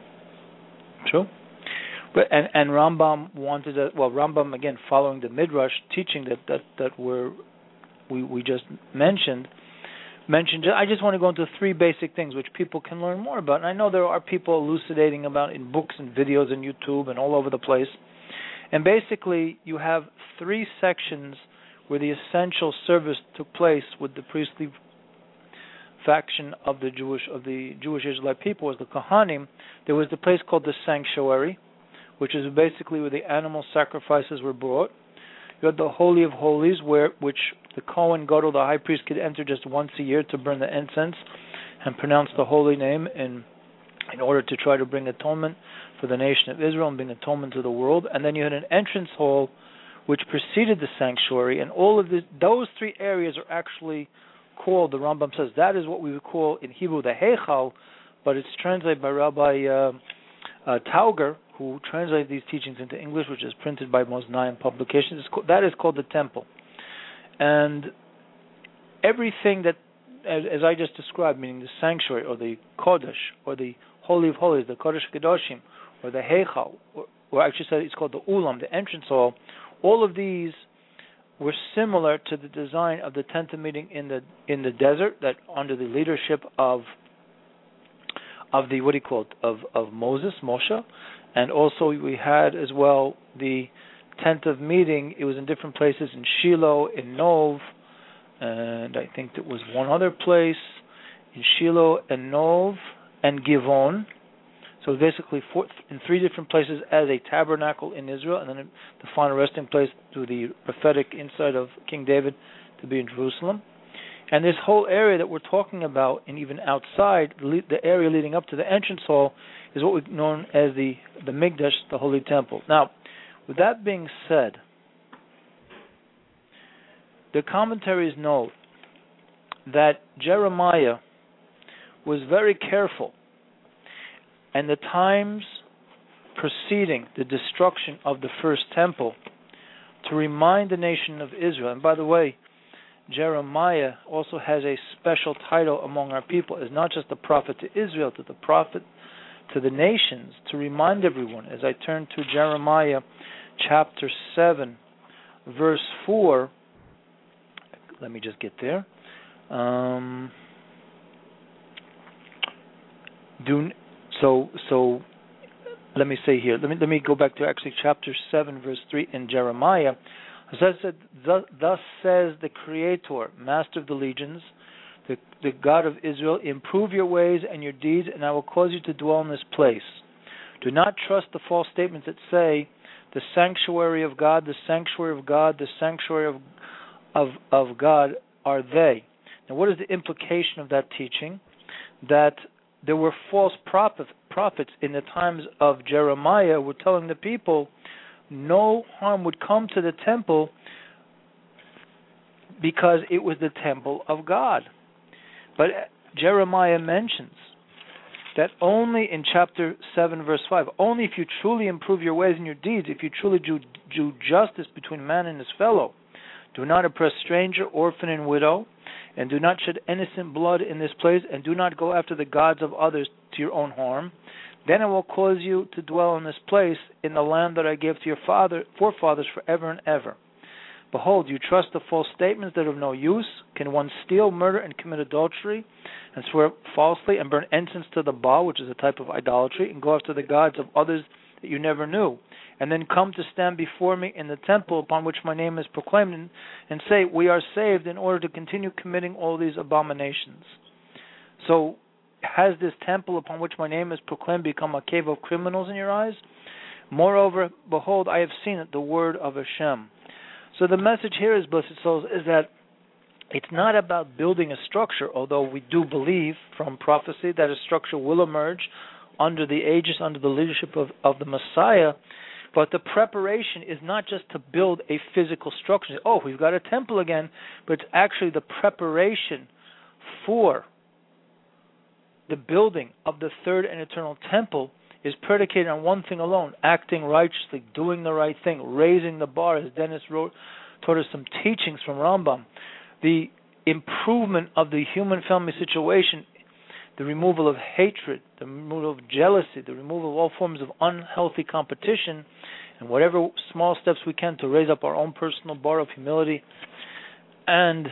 But and Rambam wanted Rambam, again, following the Midrash teaching that we just mentioned. I just want to go into three basic things which people can learn more about. And I know there are people elucidating about in books and videos and YouTube and all over the place. And basically, you have three sections where the essential service took place with the priestly faction of the Jewish Israelite people, was the Kohanim. There was the place called the sanctuary, which is basically where the animal sacrifices were brought. You had the Holy of Holies, which the Kohen Gadol, the high priest, could enter just once a year to burn the incense and pronounce the holy name in order to try to bring atonement for the nation of Israel and bring atonement to the world. And then you had an entrance hall which preceded the sanctuary, and all of those three areas are actually called, the Rambam says, that is what we would call in Hebrew the Heichal, but it's translated by Rabbi Tauger, who translated these teachings into English, which is printed by Moznaim Publications. That is called the temple. And everything that, as I just described, meaning the sanctuary, or the Kodesh, or the Holy of Holies, the Kodesh Kedoshim, or the Heichal, or actually said it's called the Ulam, the entrance hall, all of these were similar to the design of the tent of meeting in the desert, that under the leadership of Moses, Moshe. And also we had as well the tent of meeting. It was in different places, in Shiloh, in Nov, and I think there was one other place, in Shiloh and Nov and Givon. So basically in three different places as a tabernacle in Israel, and then the final resting place to the prophetic insight of King David to be in Jerusalem. And this whole area that we're talking about, and even outside, the area leading up to the entrance hall, is what we've known as the Mikdash, the Holy Temple. Now, with that being said, the commentaries note that Jeremiah was very careful, and the times preceding the destruction of the first temple, to remind the nation of Israel. And by the way, Jeremiah also has a special title among our people, as not just the prophet to Israel, but the prophet to the nations, to remind everyone. As I turn to Jeremiah chapter 7, verse 4, let me just get there. So let me say here. Let me go back to actually chapter 7, verse 3 in Jeremiah. As I said, thus says the Creator, Master of the legions, the God of Israel, improve your ways and your deeds, and I will cause you to dwell in this place. Do not trust the false statements that say, the sanctuary of God, the sanctuary of God, the sanctuary of God are they. Now, what is the implication of that teaching? That there were false prophets in the times of Jeremiah who were telling the people no harm would come to the temple because it was the temple of God. But Jeremiah mentions that only in chapter 7, verse 5, only if you truly improve your ways and your deeds, if you truly do justice between man and his fellow, do not oppress stranger, orphan, and widow, and do not shed innocent blood in this place, and do not go after the gods of others to your own harm, then I will cause you to dwell in this place, in the land that I gave to your forefathers forever and ever. Behold, you trust the false statements that are of no use. Can one steal, murder, and commit adultery, and swear falsely, and burn incense to the Baal, which is a type of idolatry, and go after the gods of others that you never knew, and then come to stand before me in the temple upon which my name is proclaimed, and say, we are saved, in order to continue committing all these abominations? So, has this temple upon which my name is proclaimed become a cave of criminals in your eyes? Moreover, behold, I have seen it, the word of Hashem. So the message here is, blessed souls, is that it's not about building a structure, although we do believe from prophecy that a structure will emerge under the aegis, under the leadership of the Messiah. But the preparation is not just to build a physical structure. Oh, we've got a temple again, but it's actually the preparation for the building of the third and eternal temple is predicated on one thing alone: acting righteously, doing the right thing, raising the bar, as Dennis taught us some teachings from Rambam. The improvement of the human family situation, the removal of hatred, the removal of jealousy, the removal of all forms of unhealthy competition, and whatever small steps we can to raise up our own personal bar of humility and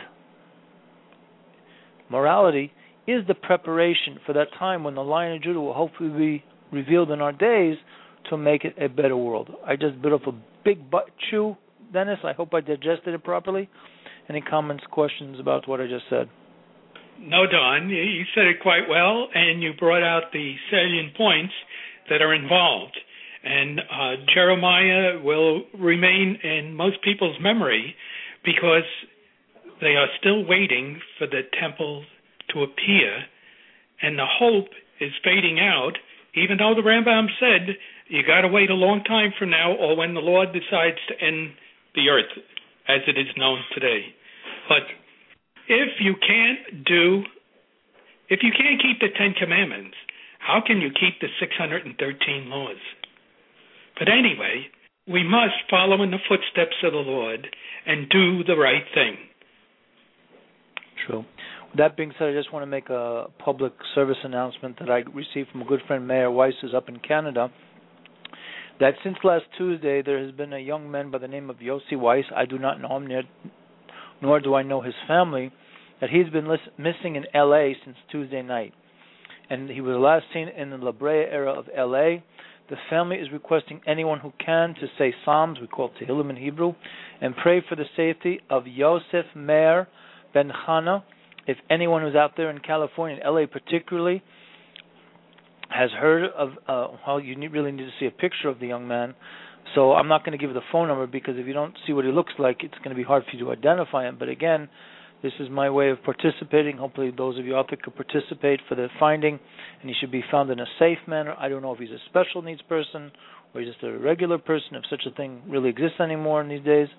morality is the preparation for that time when the Lion of Judah will hopefully be revealed in our days to make it a better world. I just bit off a big chew, Dennis. I hope I digested it properly. Any comments, questions about what I just said? No, Don, you said it quite well, and you brought out the salient points that are involved. And Jeremiah will remain in most people's memory because they are still waiting for the temple to appear, and the hope is fading out, even though the Rambam said you got to wait a long time from now or when the Lord decides to end the earth as it is known today. But if you can't keep the 10 Commandments, how can you keep the 613 laws? But anyway, we must follow in the footsteps of the Lord and do the right thing. True. With that being said, I just want to make a public service announcement that I received from a good friend, Mayor Weiss, who's up in Canada, that since last Tuesday there has been a young man by the name of Yossi Weiss. I do not know him, nor do I know his family, that he's been missing in L.A. since Tuesday night. And he was last seen in the La Brea area of L.A. The family is requesting anyone who can to say Psalms, we call it Tehillim in Hebrew, and pray for the safety of Yosef Meir Ben Chana. If anyone who's out there in California, in L.A. particularly, has heard of, really need to see a picture of the young man. So I'm not going to give you the phone number because if you don't see what he looks like, it's going to be hard for you to identify him. But again, this is my way of participating. Hopefully those of you out there could participate for the finding, and he should be found in a safe manner. I don't know if he's a special needs person or he's just a regular person, if such a thing really exists anymore in these days.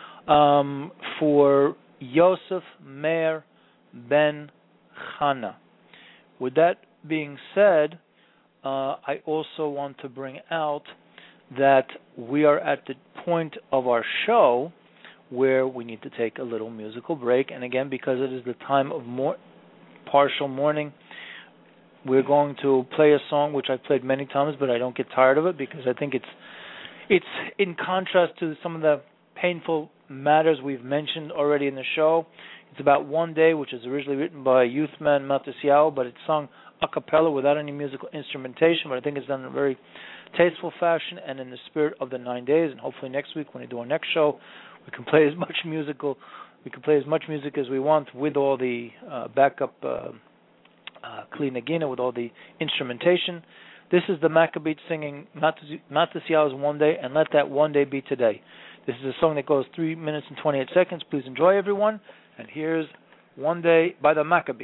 For Yosef Meir Ben Chana. With that being said, I also want to bring out that we are at the point of our show where we need to take a little musical break. And again, because it is the time of partial mourning, we're going to play a song which I've played many times, but I don't get tired of it because I think it's in contrast to some of the painful matters we've mentioned already in the show. It's about One Day, which is originally written by Youthman Matisiao, but it's sung a cappella without any musical instrumentation, but I think it's done in a very tasteful fashion and in the spirit of the 9 days. And hopefully next week when we do our next show, we can play as much music as we want with all the backup Kli Nagina, with all the instrumentation. This is the Maccabees singing Matisiao's One Day, and let that one day be today. This is a song that goes 3 minutes and 28 seconds. Please enjoy, everyone. And here's One Day by the Maccabees.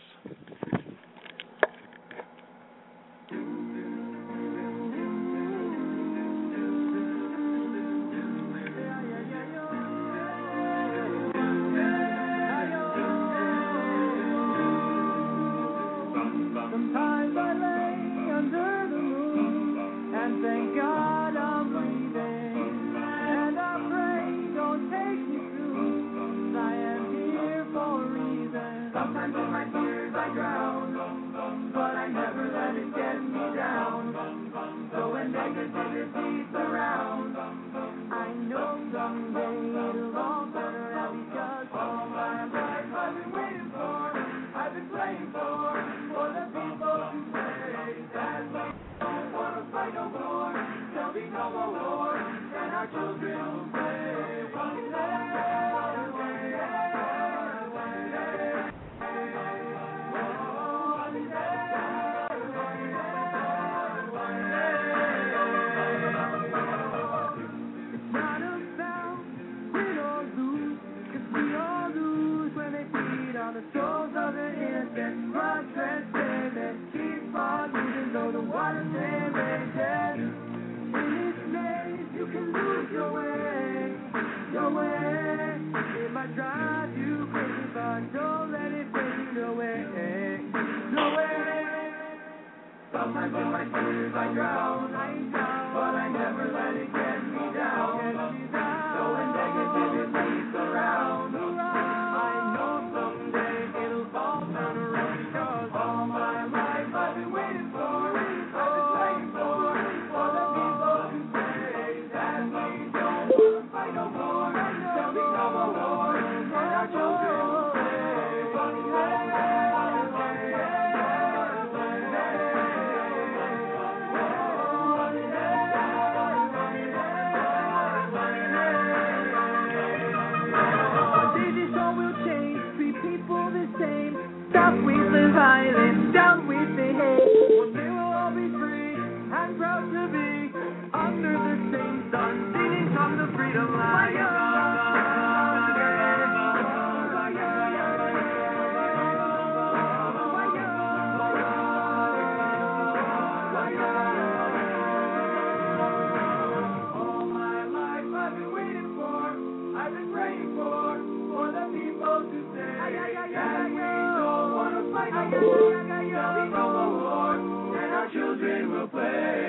Sometimes I lay under the moon and thank God I'm breathing, and I pray don't take me through, I am here for a reason. Sometimes in my tears I drown, but I never let it get me down. So when negativity surrounds, I know someday it'll all turn around, because all my life I've been waiting for, I've been praying for the people who say that we don't want to fight no more, there'll be no more war, and our children will say one day. Keep on moving though the water may rage. In this maze you can lose your way. It might drive you crazy, but don't let it break you. No way. Sometimes in my tears I drown, but I never let it get me down. So when negativity surrounds, I know someday it'll all turn around. Because all my life I've been waiting for, I've been praying for the people who say that we don't want to fight no more. There'll be no more war, and our children will say. Down with the violence, down with the hate. One day we'll all be free and proud to be under the same sun, singing from the freedom line. All my life I've been waiting for, I've been praying for the people to say that we don't want to fight no more. There'll be no more war, and our children will play.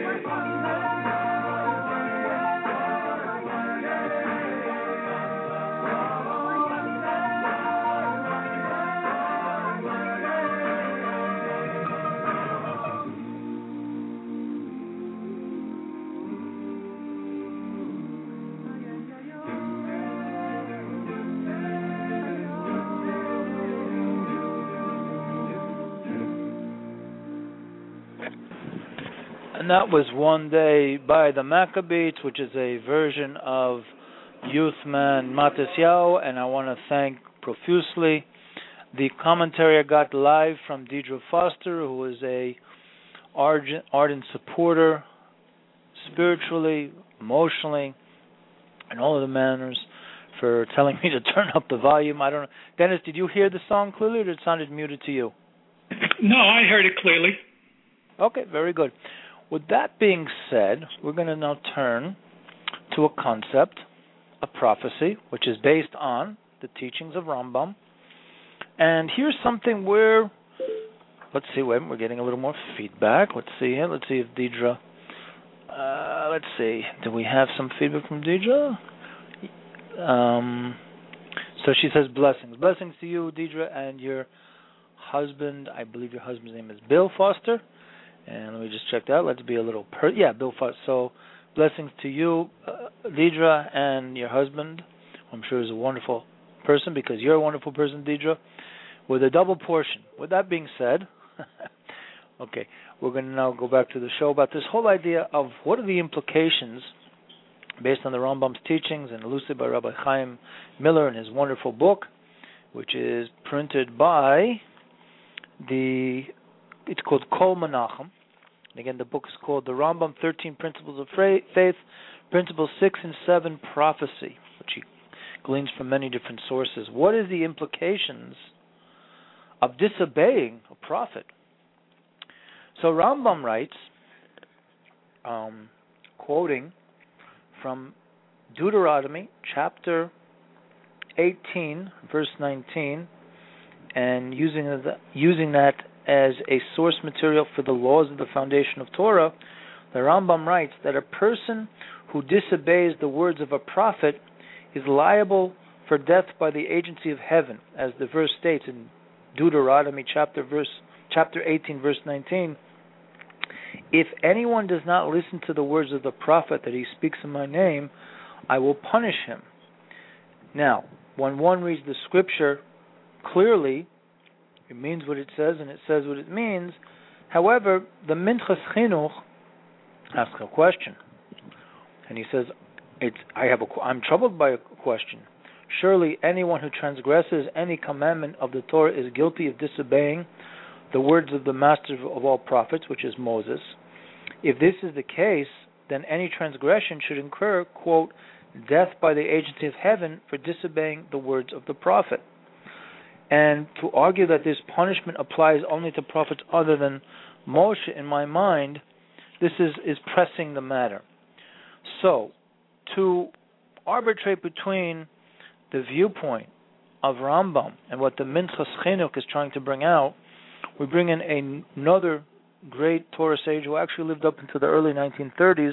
And that was One Day by the Maccabees, which is a version of Youthman Matisyahu, and I want to thank profusely the commentary I got live from Deidre Foster, who is a ardent supporter, spiritually, emotionally, in all of the manners, for telling me to turn up the volume. I don't know. Dennis, did you hear the song clearly, or it sounded muted to you? No, I heard it clearly. Okay, very good. With that being said, we're going to now turn to a concept, a prophecy, which is based on the teachings of Rambam. And here's something where, let's see, wait, we're getting a little more feedback. Let's see here. Let's see if Deidre, let's see, do we have some feedback from Deidre? So she says blessings. Blessings to you, Deidre, and your husband. I believe your husband's name is Bill Foster. And let me just check that out. Let's be a little Bill Foster. So blessings to you, Deidre, and your husband. I'm sure he's a wonderful person, because you're a wonderful person, Deidre, with a double portion. With that being said, okay, we're going to now go back to the show about this whole idea of what are the implications based on the Rambam's teachings and elucidated by Rabbi Chaim Miller in his wonderful book, which is printed by it's called Kol Menachem. And again, the book is called The Rambam, 13 Principles of Faith, Principles 6 and 7, Prophecy, which he gleans from many different sources. What is the implications of disobeying a prophet? So Rambam writes, quoting from Deuteronomy chapter 18, verse 19, and using that as a source material for the laws of the foundation of Torah, the Rambam writes that a person who disobeys the words of a prophet is liable for death by the agency of heaven, as the verse states in Deuteronomy chapter 18, verse 19. If anyone does not listen to the words of the prophet that he speaks in my name, I will punish him. Now, when one reads the scripture clearly, it means what it says, and it says what it means. However, the Minchas Chinuch asks a question, and he says, I'm troubled by a question. Surely anyone who transgresses any commandment of the Torah is guilty of disobeying the words of the master of all prophets, which is Moses. If this is the case, then any transgression should incur, quote, death by the agency of heaven for disobeying the words of the prophet. And to argue that this punishment applies only to prophets other than Moshe, in my mind, this is pressing the matter. So, to arbitrate between the viewpoint of Rambam and what the Minchas Chinuch is trying to bring out, we bring in another great Torah sage who actually lived up into the early 1930s.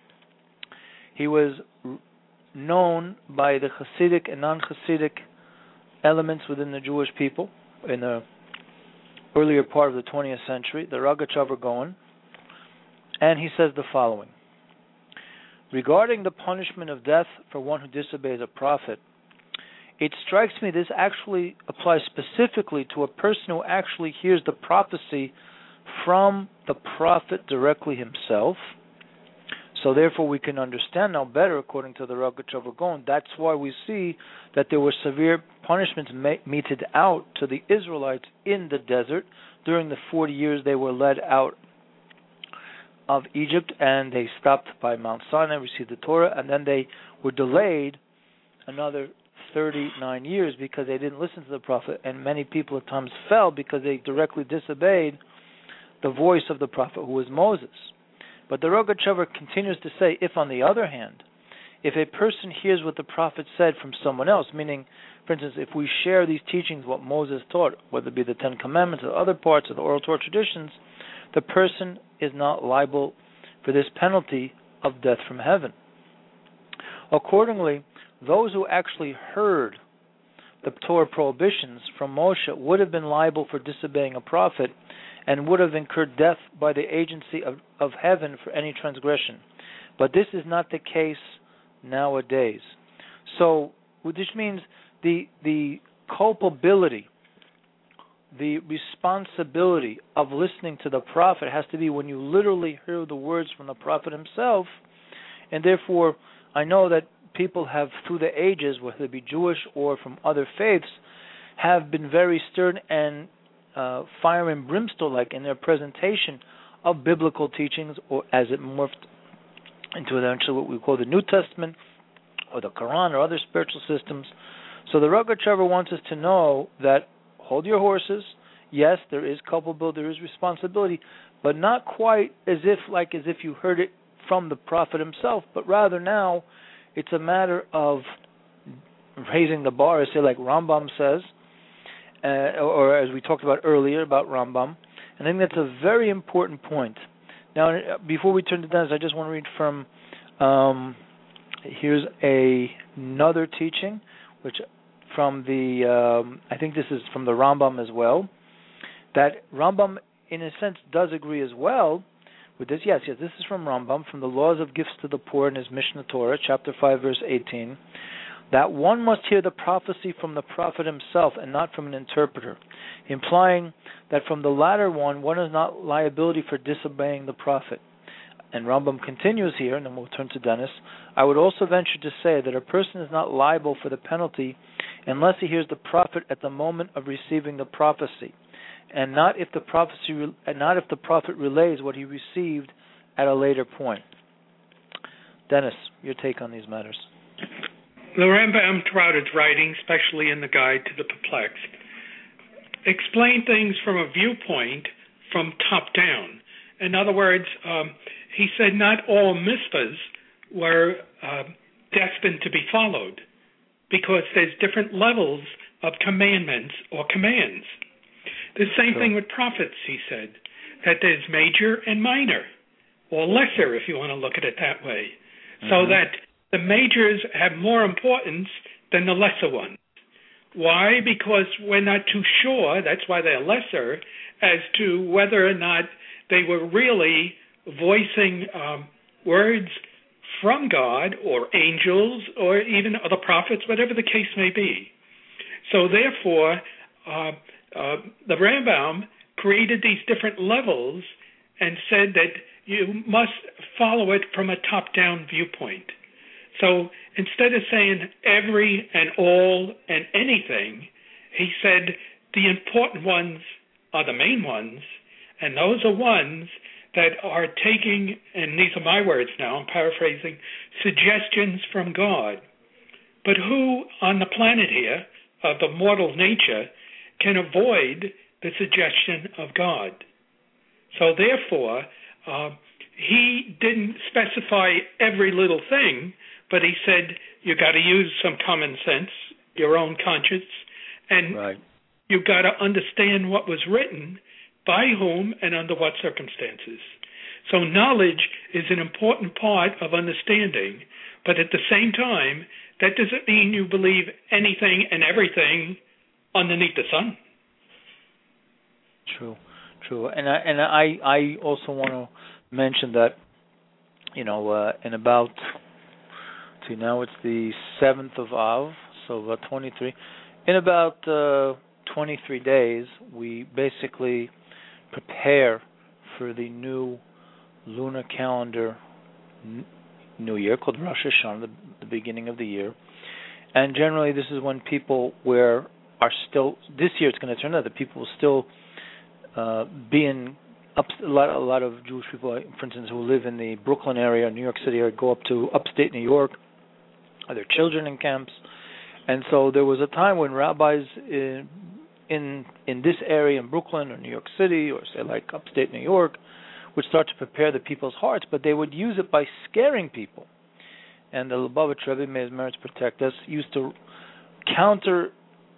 He was known by the Hasidic and non-Hasidic elements within the Jewish people in the earlier part of the 20th century, the Rogatchover Gaon, and he says the following: regarding the punishment of death for one who disobeys a prophet, it strikes me this actually applies specifically to a person who actually hears the prophecy from the prophet directly himself. So therefore we can understand now better, according to the Rogatchover Gaon, that's why we see that there were severe punishments meted out to the Israelites in the desert during the 40 years they were led out of Egypt, and they stopped by Mount Sinai, received the Torah, and then they were delayed another 39 years because they didn't listen to the prophet, and many people at times fell because they directly disobeyed the voice of the prophet, who was Moses. But the Rogatchover continues to say, if on the other hand, if a person hears what the prophet said from someone else, meaning, for instance, if we share these teachings, what Moses taught, whether it be the Ten Commandments or other parts of the oral Torah traditions, the person is not liable for this penalty of death from heaven. Accordingly, those who actually heard the Torah prohibitions from Moshe would have been liable for disobeying a prophet and would have incurred death by the agency of heaven for any transgression. But this is not the case nowadays. So, which means the culpability, the responsibility of listening to the prophet has to be when you literally hear the words from the prophet himself, and therefore I know that people have, through the ages, whether it be Jewish or from other faiths, have been very stern and fire and brimstone-like in their presentation of biblical teachings, or as it morphed into eventually what we call the New Testament or the Quran or other spiritual systems. So the Rogatchover wants us to know that hold your horses. Yes, there is culpability, there is responsibility, but not quite as if you heard it from the prophet himself, but rather now it's a matter of raising the bar, say like Rambam says, or as we talked about earlier about Rambam. And I think that's a very important point. Now, before we turn to Dennis, I just want to read from, here's another teaching, which from the, I think this is from the Rambam as well, that Rambam, in a sense, does agree as well with this. Yes, this is from Rambam, from the Laws of Gifts to the Poor in his Mishnah Torah, chapter 5, verse 18, that one must hear the prophecy from the prophet himself and not from an interpreter, implying that from the latter one is not liability for disobeying the prophet. And Rambam continues here, and then we'll turn to Dennis. I would also venture to say that a person is not liable for the penalty unless he hears the prophet at the moment of receiving the prophecy, and not if the prophet relays what he received at a later point. Dennis, your take on these matters. The Rambam, throughout his writing, especially in the Guide to the Perplexed, explained things from a viewpoint from top down. In other words, he said not all mitzvahs were destined to be followed, because there's different levels of commandments or commands. The same thing with prophets, he said, that there's major and minor, or lesser if you want to look at it that way, so that the majors have more importance than the lesser ones. Why? Because we're not too sure, that's why they're lesser, as to whether or not they were really voicing words from God or angels or even other prophets, whatever the case may be. So therefore, the Rambam created these different levels and said that you must follow it from a top-down viewpoint. So instead of saying every and all and anything, he said the important ones are the main ones, and those are ones that are taking, and these are my words now, I'm paraphrasing, suggestions from God. But who on the planet here, of the mortal nature, can avoid the suggestion of God. So therefore, he didn't specify every little thing, but he said you got to use some common sense, your own conscience, and right. you got to understand what was written, by whom, and under what circumstances. So knowledge is an important part of understanding, but at the same time, that doesn't mean you believe anything and everything underneath the sun. True. And I also want to mention that, in about, now it's the 7th of Av, so about 23. In about 23 days, we basically prepare for the new lunar calendar new year called Rosh Hashanah, the beginning of the year. And generally, this is when people are still. This year, it's going to turn out that people will still be in. A lot of Jewish people, for instance, who live in the Brooklyn area, New York City, or go up to upstate New York, are their children in camps. And so there was a time when rabbis in this area in Brooklyn or New York City or say like upstate New York would start to prepare the people's hearts, but they would use it by scaring people. And the Lubavitch Rebbe, may his merits protect us, used to counteract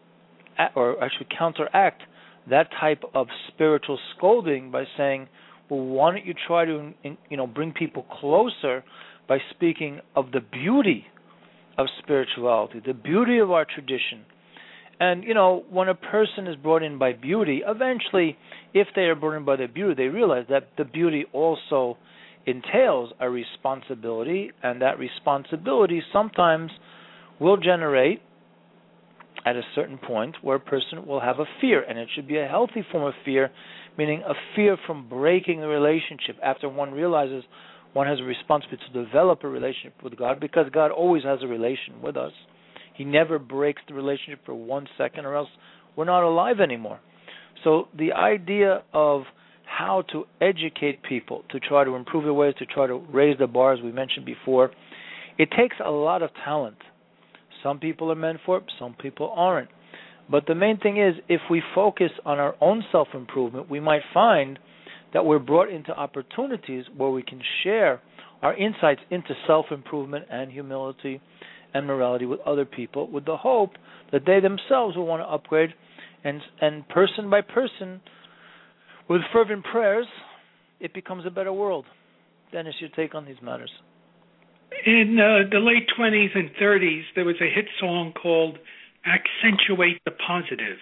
that type of spiritual scolding by saying, well, why don't you try to bring people closer by speaking of the beauty of spirituality, the beauty of our tradition. And, when a person is brought in by beauty, eventually, if they are brought in by the beauty, they realize that the beauty also entails a responsibility, and that responsibility sometimes will generate, at a certain point, where a person will have a fear, and it should be a healthy form of fear, meaning a fear from breaking the relationship after one realizes one has a responsibility to develop a relationship with God, because God always has a relation with us. He never breaks the relationship for 1 second, or else we're not alive anymore. So the idea of how to educate people, to try to improve their ways, to try to raise the bar, as we mentioned before, it takes a lot of talent. Some people are meant for it, some people aren't. But the main thing is, if we focus on our own self-improvement, we might find that we're brought into opportunities where we can share our insights into self-improvement and humility and morality with other people, with the hope that they themselves will want to upgrade, and person by person, with fervent prayers, it becomes a better world. Dennis, your take on these matters? In the late 20s and 30s, there was a hit song called Accentuate the Positive.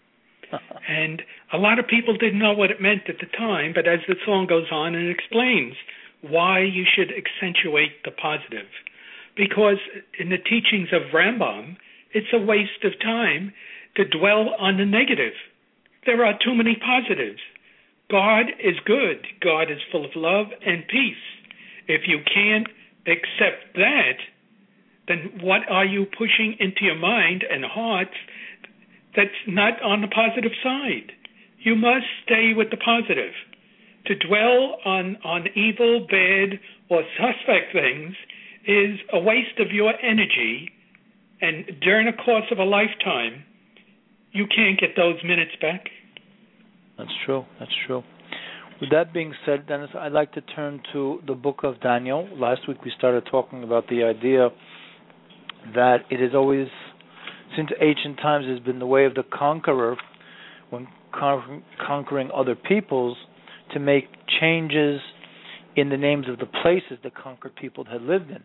And a lot of people didn't know what it meant at the time, but as the song goes on, it explains why you should accentuate the positive. Because in the teachings of Rambam, it's a waste of time to dwell on the negative. There are too many positives. God is good. God is full of love and peace. If you can't accept that, then what are you pushing into your mind and heart that's not on the positive side? You must stay with the positive. To dwell on evil, bad, or suspect things is a waste of your energy, and during the course of a lifetime, you can't get those minutes back. That's true. With that being said, Dennis, I'd like to turn to the book of Daniel. Last week we started talking about the idea that it is always, since ancient times, has been the way of the conqueror, when conquering other peoples, to make changes in the names of the places the conquered people had lived in.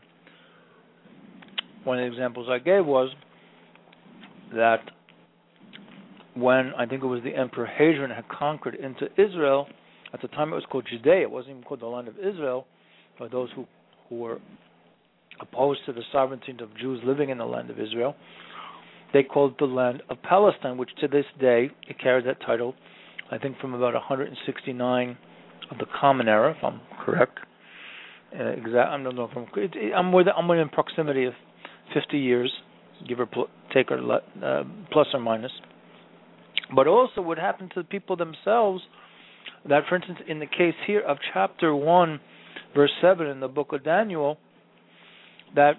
One of the examples I gave was that when, I think it was the Emperor Hadrian had conquered into Israel, at the time it was called Judea, it wasn't even called the land of Israel, by those who were opposed to the sovereignty of Jews living in the land of Israel. They called it the land of Palestine, which to this day, it carries that title, I think from about 169 of the Common Era, if I'm correct. I don't know if I'm within proximity of 50 years, give or take, or plus or minus. But also what happened to the people themselves, that, for instance, in the case here of chapter 1, verse 7 in the book of Daniel, that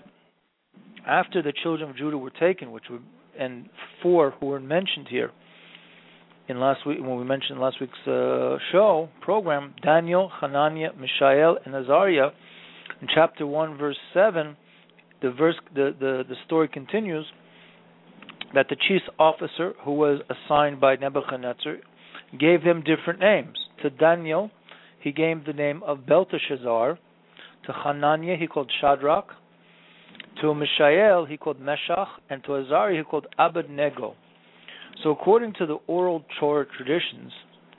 after the children of Judah were taken, and 4 who were mentioned here, in last week when we mentioned last week's show program, Daniel, Hananiah, Mishael, and Azariah. In chapter 1, verse 7, the story continues that the chief officer who was assigned by Nebuchadnezzar gave them different names. To Daniel, he gave the name of Belteshazzar. To Hananiah, he called Shadrach. To Mishael, he called Meshach. And to Azariah, he called Abednego. So according to the oral Torah traditions,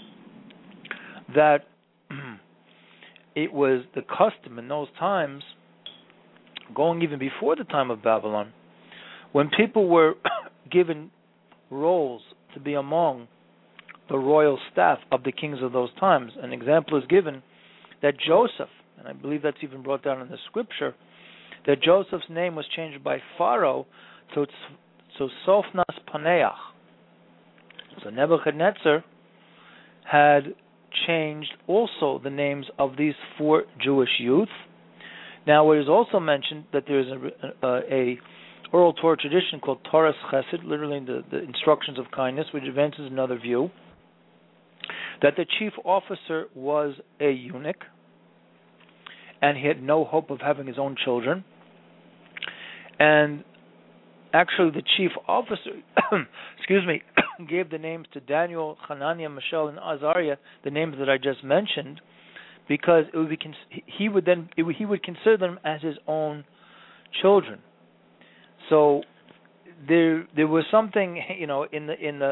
that it was the custom in those times, going even before the time of Babylon, when people were given roles to be among the royal staff of the kings of those times. An example is given that Joseph, and I believe that's even brought down in the scripture, that Joseph's name was changed by Pharaoh to Sophnas Paneach. So Nebuchadnezzar had changed also the names of these 4 Jewish youth. Now, it is also mentioned that there is a oral Torah tradition called Torah Chesed, literally the instructions of kindness, which advances another view, that the chief officer was a eunuch, and he had no hope of having his own children. And actually, the chief officer, gave the names to Daniel, Hananiah, Mishael, and Azariah, the names that I just mentioned, because it would be he would consider them as his own children. So there was something, in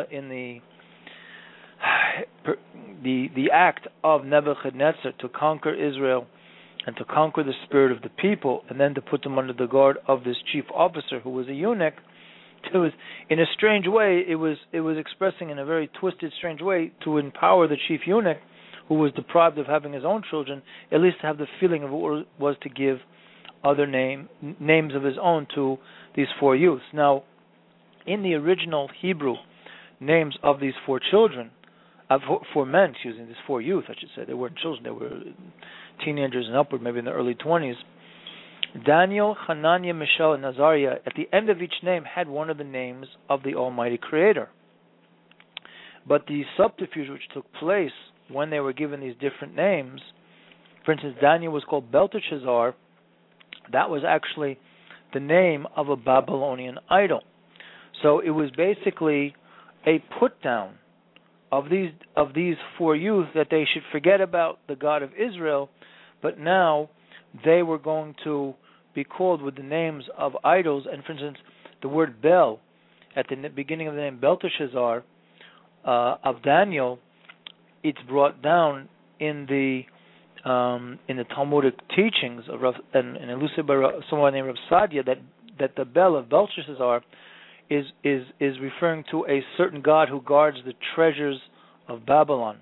the act of Nebuchadnezzar to conquer Israel and to conquer the spirit of the people, and then to put them under the guard of this chief officer who was a eunuch. It was, in a strange way, it was expressing in a very twisted, strange way to empower the chief eunuch, who was deprived of having his own children, at least to have the feeling of what was to give other names of his own to these 4 youths. Now, in the original Hebrew names of these 4 children, 4 men, these 4 youth, I should say, they weren't children, they were teenagers and upward, maybe in the early 20s. Daniel, Hananiah, Mishael, and Azariah, at the end of each name, had one of the names of the Almighty Creator. But the subterfuge which took place when they were given these different names, for instance, Daniel was called Belteshazzar, that was actually the name of a Babylonian idol. So it was basically a put-down of these 4 youth that they should forget about the God of Israel, but now they were going to be called with the names of idols. And for instance, the word Bel, at the beginning of the name Belteshazzar of Daniel, it's brought down in the Talmudic teachings of and elucidated by someone named Rav Sadia that the Bel of Belshazzar is referring to a certain god who guards the treasures of Babylon.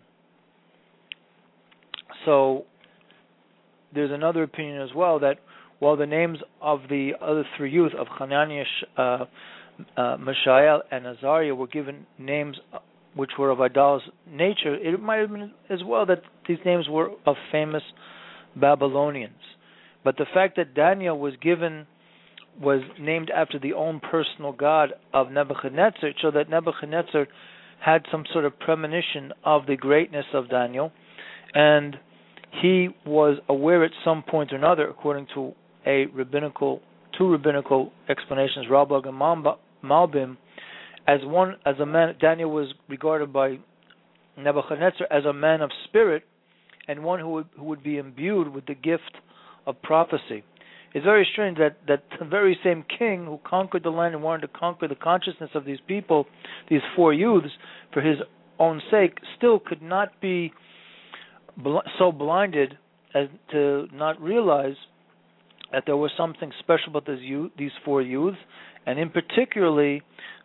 So there's another opinion as well that while the names of the other 3 youth of Hananiah, Mishael, and Azariah were given names which were of idolatrous nature, it might have been as well that these names were of famous Babylonians. But the fact that Daniel was named after the own personal god of Nebuchadnezzar, so that Nebuchadnezzar had some sort of premonition of the greatness of Daniel, and he was aware at some point or another, according to two rabbinical explanations, Ralbag and Malbim, as a man, Daniel was regarded by Nebuchadnezzar as a man of spirit, and one who would be imbued with the gift of prophecy. It's very strange that the very same king who conquered the land and wanted to conquer the consciousness of these people, these 4 youths, for his own sake, still could not be so blinded as to not realize that there was something special about these 4 youths, and in particularly,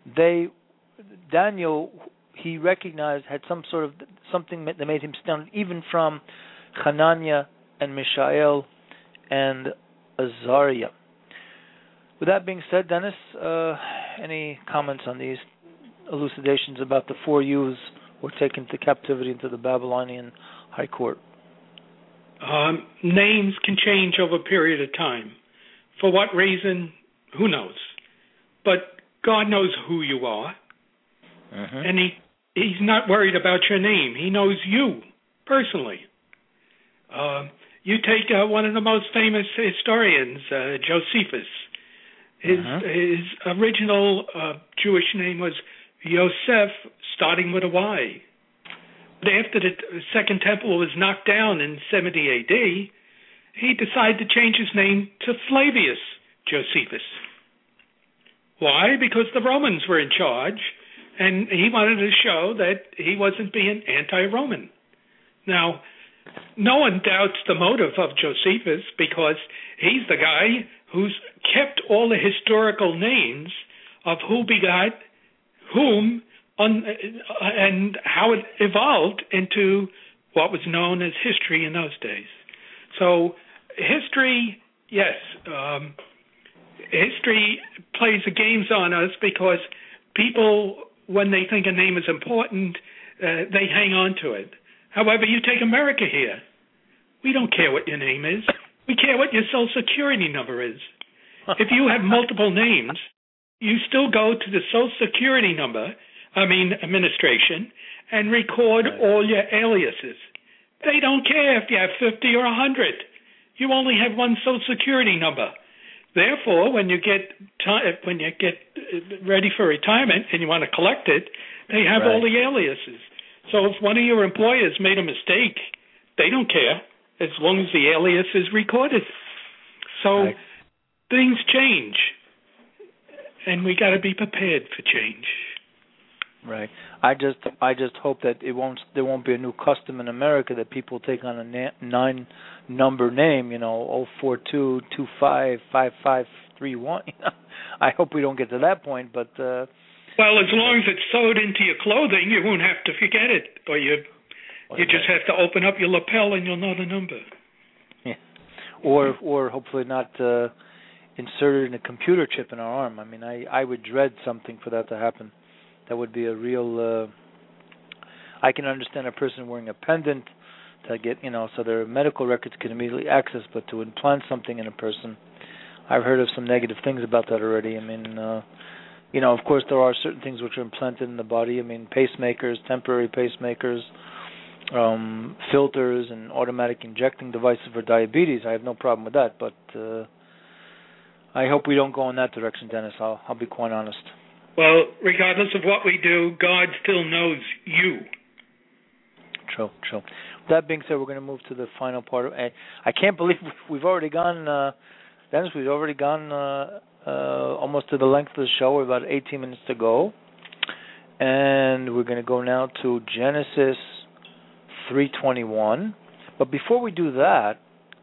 Daniel, he recognized, had some sort of something that made him stand, even from Hananiah and Mishael and Azariah. With that being said, Dennis, any comments on these elucidations about the 4 youths who were taken to captivity into the Babylonian high court? Names can change over a period of time. For what reason? Who knows? But God knows who you are, and he's not worried about your name. He knows you personally. You take one of the most famous historians, Josephus. His original Jewish name was Yosef, starting with a Y. But after the Second Temple was knocked down in 70 A.D., he decided to change his name to Flavius Josephus. Why? Because the Romans were in charge, and he wanted to show that he wasn't being anti-Roman. Now, no one doubts the motive of Josephus because he's the guy who's kept all the historical names of who begot whom and how it evolved into what was known as history in those days. So history, yes, history plays the games on us because people, when they think a name is important, they hang on to it. However, you take America here. We don't care what your name is. We care what your Social Security number is. If you have multiple names, you still go to the Social Security administration, and record all your aliases. They don't care if you have 50 or 100. You only have one Social Security number. Therefore, when you get ready for retirement and you want to collect it, they have all the aliases. So if one of your employers made a mistake, they don't care as long as the alias is recorded. So things change, and we got to be prepared for change. Right. I just hope that there won't be a new custom in America that people take on a 9-number name, 042255531. I hope we don't get to that point, but well, as long as it's sewed into your clothing, you won't have to forget it, or you just have to open up your lapel and you'll know the number. Yeah. Or hopefully not inserted in a computer chip in our arm. I mean, I would dread something for that to happen. That would be a real. I can understand a person wearing a pendant to get, so their medical records can immediately access, but to implant something in a person, I've heard of some negative things about that already. I mean, of course, there are certain things which are implanted in the body. I mean, pacemakers, temporary pacemakers, filters, and automatic injecting devices for diabetes. I have no problem with that, but I hope we don't go in that direction, Dennis. I'll be quite honest. Well, regardless of what we do, God still knows you. True. With that being said, we're going to move to the final part. I can't believe we've already gone, Dennis, almost to the length of the show. We're about 18 minutes to go. And we're going to go now to Genesis 3:21. But before we do that,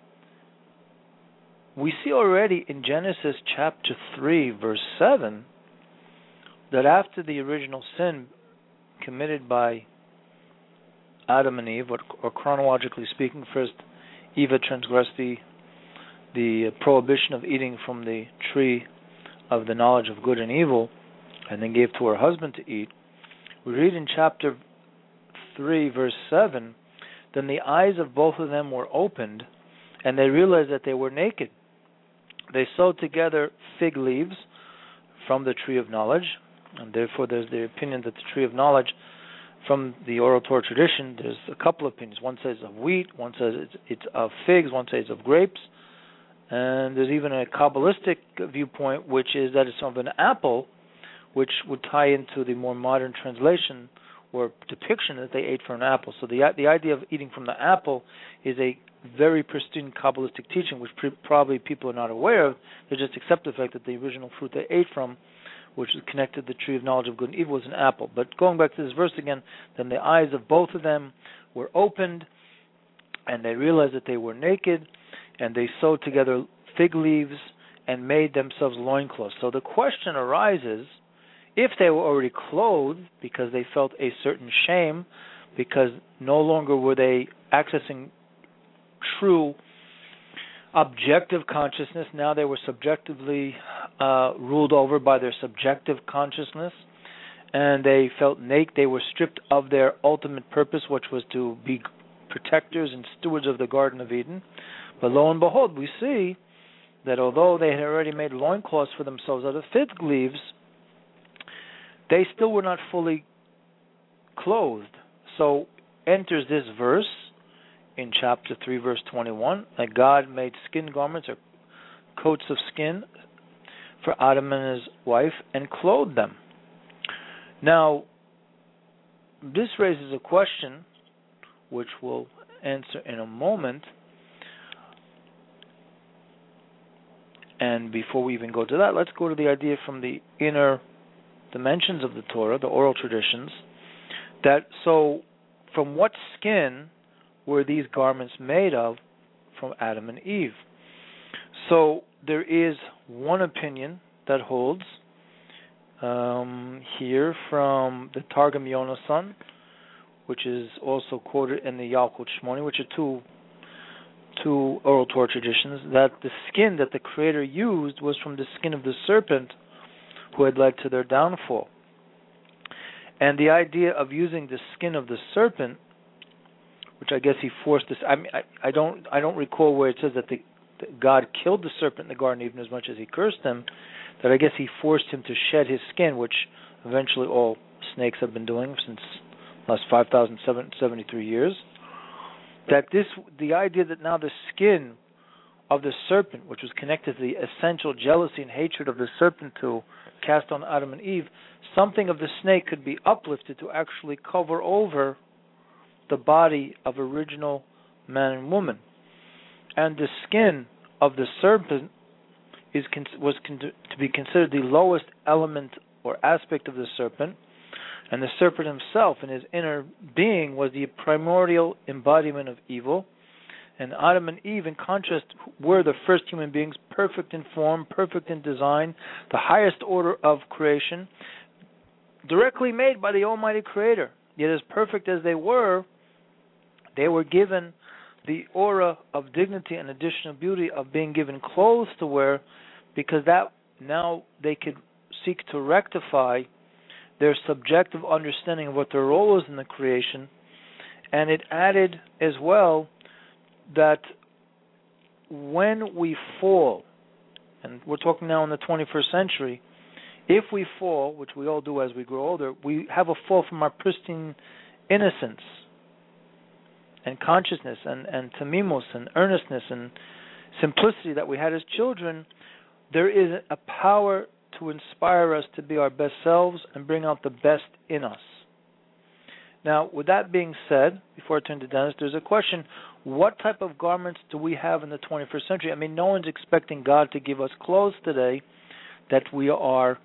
we see already in Genesis chapter 3, verse 7, that after the original sin committed by Adam and Eve, or chronologically speaking, first Eve transgressed the prohibition of eating from the tree of the knowledge of good and evil, and then gave to her husband to eat. We read in chapter 3, verse 7, then the eyes of both of them were opened, and they realized that they were naked. They sewed together fig leaves from the tree of knowledge, and therefore there's the opinion that the tree of knowledge, from the oral Torah tradition, there's a couple of opinions. One says of wheat, one says it's of figs, one says of grapes, and there's even a Kabbalistic viewpoint, which is that it's of an apple, which would tie into the more modern translation or depiction that they ate from an apple. So the idea of eating from the apple is a very pristine Kabbalistic teaching, which probably people are not aware of. They just accept the fact that the original fruit they ate from, which is connected to the tree of knowledge of good and evil, was an apple. But going back to this verse again, then the eyes of both of them were opened, and they realized that they were naked, and they sewed together fig leaves and made themselves loincloths. So the question arises, if they were already clothed because they felt a certain shame, because no longer were they accessing true objective consciousness, now they were subjectively ruled over by their subjective consciousness, and they felt naked. They were stripped of their ultimate purpose, which was to be protectors and stewards of the Garden of Eden. But lo and behold, we see that although they had already made loincloths for themselves out of fig leaves, they still were not fully clothed. So enters this verse in chapter 3, verse 21, that God made skin garments or coats of skin for Adam and his wife and clothed them. Now, this raises a question, which we'll answer in a moment. And before we even go to that, let's go to the idea from the inner dimensions of the Torah, the oral traditions, that so from what skin were these garments made of from Adam and Eve? So there is one opinion that holds here from the Targum Yonasan, which is also quoted in the Yalkut Shmoni, which are two oral Torah traditions, that the skin that the Creator used was from the skin of the serpent who had led to their downfall. And the idea of using the skin of the serpent, which I guess he forced this. I mean, I don't recall where it says that God killed the serpent in the Garden of Eden as much as he cursed him. That I guess he forced him to shed his skin, which eventually all snakes have been doing since the last 5,073 years. That the idea that now the skin of the serpent, which was connected to the essential jealousy and hatred of the serpent to cast on Adam and Eve, something of the snake could be uplifted to actually cover over the body of original man and woman. And the skin of the serpent was to be considered the lowest element or aspect of the serpent, and the serpent himself in his inner being was the primordial embodiment of evil. And Adam and Eve, in contrast, were the first human beings, perfect in form, perfect in design, the highest order of creation, directly made by the Almighty Creator. Yet as perfect as they were given the aura of dignity and additional beauty of being given clothes to wear, because that now they could seek to rectify their subjective understanding of what their role is in the creation. And it added as well that when we fall, and we're talking now in the 21st century, if we fall, which we all do as we grow older, we have a fall from our pristine innocence and consciousness and tamimos and earnestness and simplicity that we had as children. There is a power to inspire us to be our best selves and bring out the best in us. Now, with that being said, before I turn to Dennis, there's a question: what type of garments do we have in the 21st century? I mean, no one's expecting God to give us clothes today that we are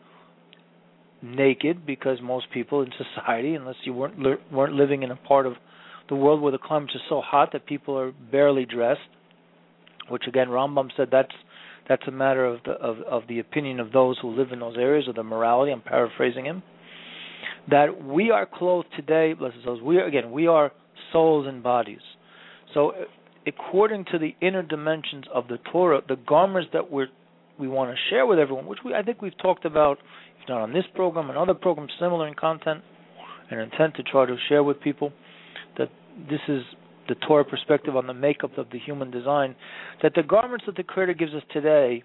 naked, because most people in society, unless you weren't living in a part of the world where the climate is so hot that people are barely dressed, which again Rambam said that's a matter of the opinion of those who live in those areas, or the morality. I'm paraphrasing him. That we are clothed today, blessed souls. We are souls and bodies. So, according to the inner dimensions of the Torah, the garments that we want to share with everyone, which I think we've talked about, if not on this program, and other programs similar in content and intent to try to share with people, that this is the Torah perspective on the makeup of the human design, that the garments that the Creator gives us today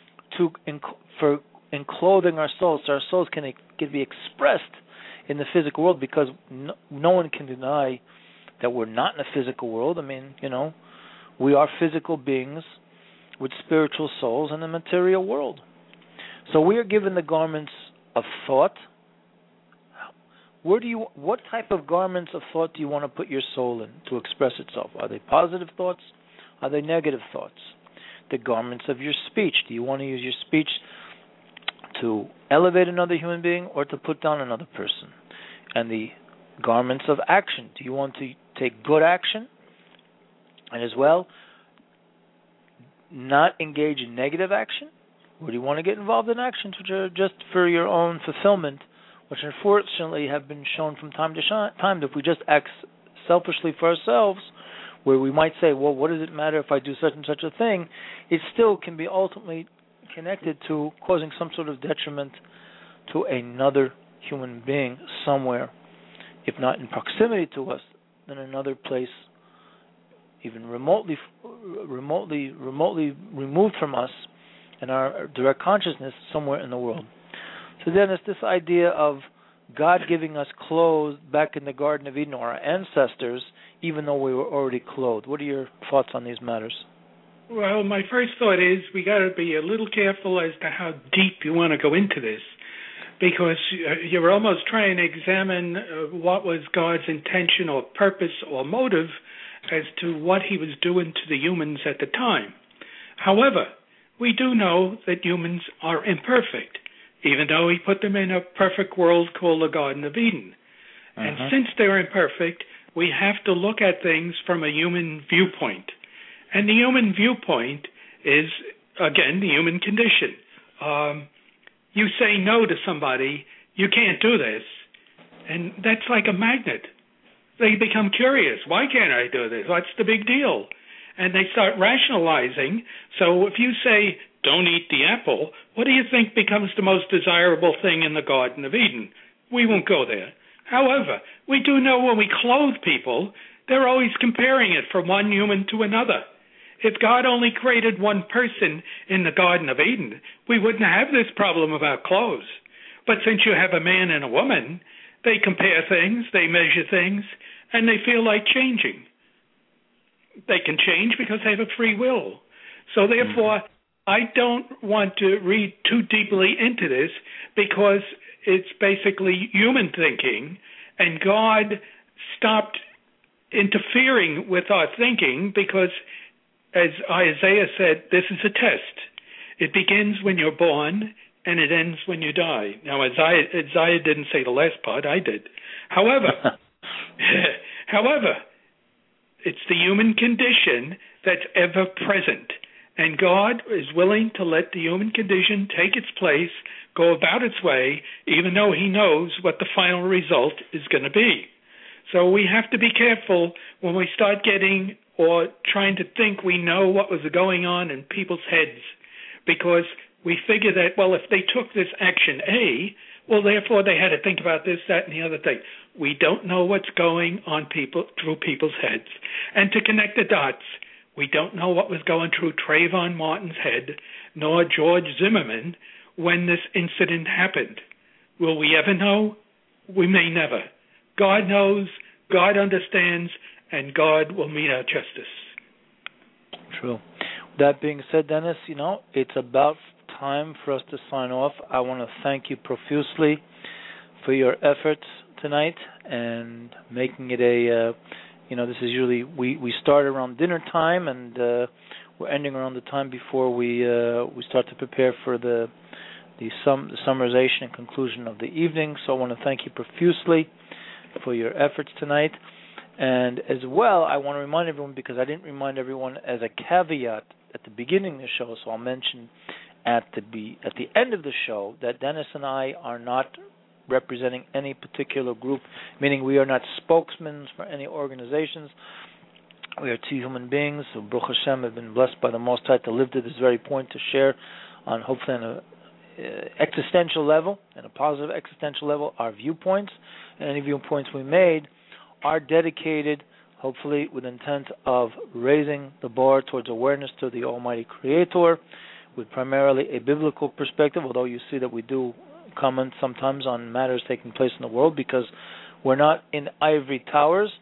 in clothing our souls, so our souls can be expressed in the physical world, because no one can deny that we're not in a physical world. I mean, we are physical beings with spiritual souls in the material world. So we are given the garments of thought. What type of garments of thought do you want to put your soul in to express itself? Are they positive thoughts? Are they negative thoughts? The garments of your speech. Do you want to use your speech to elevate another human being or to put down another person? And the garments of action. Do you want to take good action and as well not engage in negative action? Or do you want to get involved in actions which are just for your own fulfillment, which unfortunately have been shown from time to time that if we just act selfishly for ourselves, where we might say, well, what does it matter if I do such and such a thing? It still can be ultimately connected to causing some sort of detriment to another human being somewhere, if not in proximity to us, then another place, even remotely removed from us in our direct consciousness, somewhere in the world. So then it's this idea of God giving us clothes back in the Garden of Eden, or our ancestors, even though we were already clothed. What are your thoughts on these matters? Well, my first thought is we got to be a little careful as to how deep you want to go into this, because you're almost trying to examine what was God's intention or purpose or motive as to what he was doing to the humans at the time. However, we do know that humans are imperfect, even though he put them in a perfect world called the Garden of Eden. And since they're imperfect, we have to look at things from a human viewpoint. And the human viewpoint is, again, the human condition. You say no to somebody, you can't do this, and that's like a magnet. They become curious. Why can't I do this? What's the big deal? And they start rationalizing. So if you say, don't eat the apple, what do you think becomes the most desirable thing in the Garden of Eden? We won't go there. However, we do know when we clothe people, they're always comparing it from one human to another. If God only created one person in the Garden of Eden, we wouldn't have this problem about clothes. But since you have a man and a woman, they compare things, they measure things, and they feel like changing. They can change because they have a free will. So therefore, I don't want to read too deeply into this because it's basically human thinking, and God stopped interfering with our thinking because, as Isaiah said, this is a test. It begins when you're born, and it ends when you die. Now, Isaiah didn't say the last part. I did. However, it's the human condition that's ever present. And God is willing to let the human condition take its place, go about its way, even though he knows what the final result is going to be. So we have to be careful when we start getting or trying to think we know what was going on in people's heads, because we figure that, well, if they took this action A, well, therefore they had to think about this, that, and the other thing. We don't know what's going on through people's heads. And to connect the dots, we don't know what was going through Trayvon Martin's head, nor George Zimmerman, when this incident happened. Will we ever know? We may never. God knows, God understands, and God will meet our justice. True. That being said, Dennis, it's about time for us to sign off. I want to thank you profusely for your efforts tonight and making it a, this is usually, we start around dinner time, and we're ending around the time before we start to prepare for the summarization and conclusion of the evening. So I want to thank you profusely for your efforts tonight. And as well, I want to remind everyone, because I didn't remind everyone as a caveat at the beginning of the show, so I'll mention at the end of the show that Dennis and I are not representing any particular group, meaning we are not spokesmen for any organizations. We are two human beings who, Baruch Hashem, have been blessed by the Most High to live to this very point, to share on, hopefully on a existential level, and a positive existential level, our viewpoints. And any viewpoints we made are dedicated, hopefully with intent of raising the bar towards awareness to the Almighty Creator, with primarily a biblical perspective, although you see that we do comment sometimes on matters taking place in the world, because we're not in ivory towers,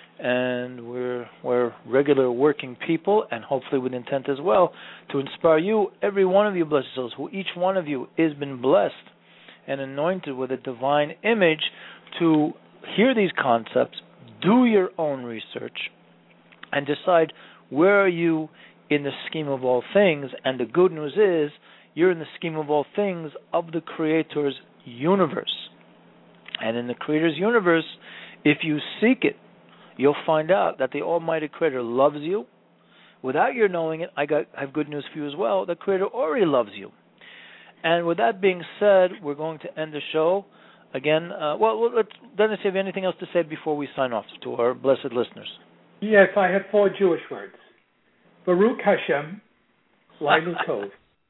and we're regular working people, and hopefully with intent as well to inspire you, every one of you blessed souls, who each one of you has been blessed and anointed with a divine image, to hear these concepts, do your own research, and decide where are you in the scheme of all things. And the good news is you're in the scheme of all things of the Creator's universe. And in the Creator's universe, if you seek it, you'll find out that the Almighty Creator loves you. Without your knowing it, I have good news for you as well. The Creator already loves you. And with that being said, we're going to end the show. Again, Dennis, you have anything else to say before we sign off to our blessed listeners? Yes, I have 4 Jewish words. Baruch Hashem, Laila Tov.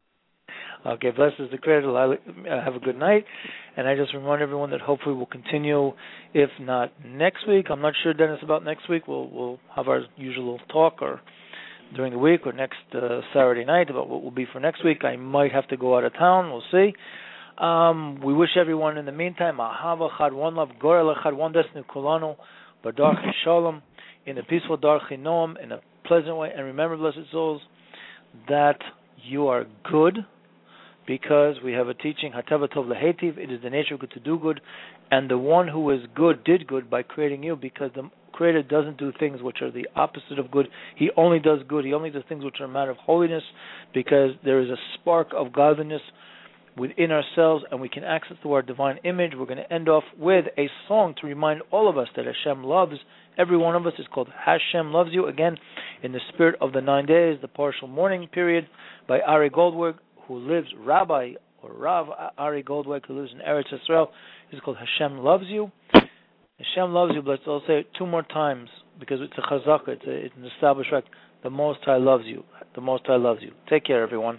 Okay, blessed is the Creator. Have a good night. And I just remind everyone that hopefully we'll continue, if not next week. I'm not sure, Dennis, about next week. We'll have our usual talk, or during the week, or next Saturday night about what will be for next week. I might have to go out of town. We'll see. We wish everyone in the meantime ahava, chad, one love, gorel, chad, one destiny, kulanu, badarchi shalom, in a peaceful darchi noam, in a pleasant way. And remember, blessed souls, that you are good because we have a teaching, hateva tov lehetiv, it is the nature of good to do good, and the one who is good did good by creating you, because the Creator doesn't do things which are the opposite of good. He only does good. He only does things which are a matter of holiness, because there is a spark of godliness within ourselves, and we can access to our divine image. We're going to end off with a song to remind all of us that Hashem loves every one of us. It's called Hashem Loves You, again, in the spirit of the 9 days, the partial mourning period, by Ari Goldberg, who lives, Rabbi or Rav Ari Goldberg, who lives in Eretz Yisrael. It's called Hashem Loves You. Hashem loves you, but I'll say it 2 more times because it's a chazaka, it's an established fact. The Most High loves you. The Most High loves you. Take care, everyone.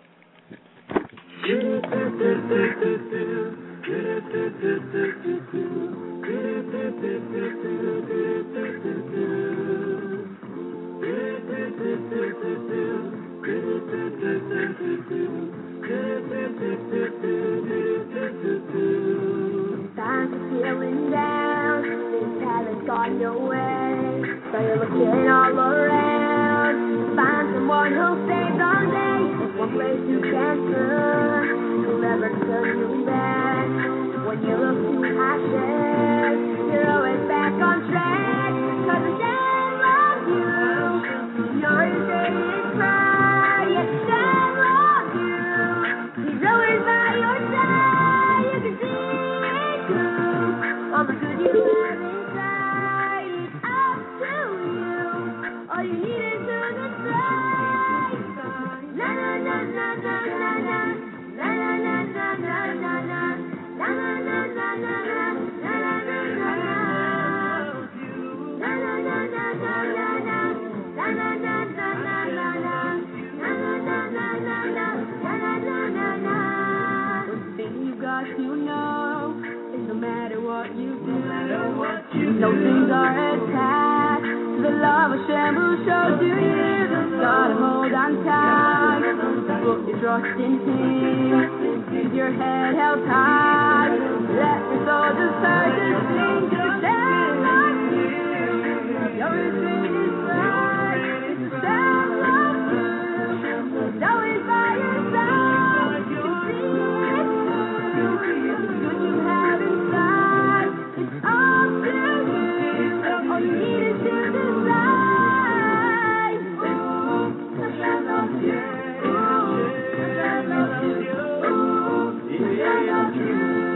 Times are feeling down, things haven't gone your way, so you're looking all around. Find someone who'll save all day. There's one place you can turn, who'll never turn you back. When you look to Hashem, you're always back on track. 'Cause Hashem loves you. You're his daily cry. Yes, Hashem loves you. He's always by your side. You can see it through. All the good you have inside is up to you. All you need is to decide. Na na na na na na na. Na na na na na na na. Na na na na na na. Na na na na na. Na na na na na na na. Na na na na na na na. Na na na na na na. Na na na na na. One thing you got to know is no matter what you do, no things are attached to the love of Hashem who shows you. Just gotta hold on tight. Put your trust in Him. Keep your head held high. Let your soul decide to sing. Hashem loves you. You're His greatest prize. Hashem loves you. He's always by your side. You can see it through. The good you have inside. It's all to you. All you need is to decide. Hashem loves you. Hashem loves you. Hashem loves you.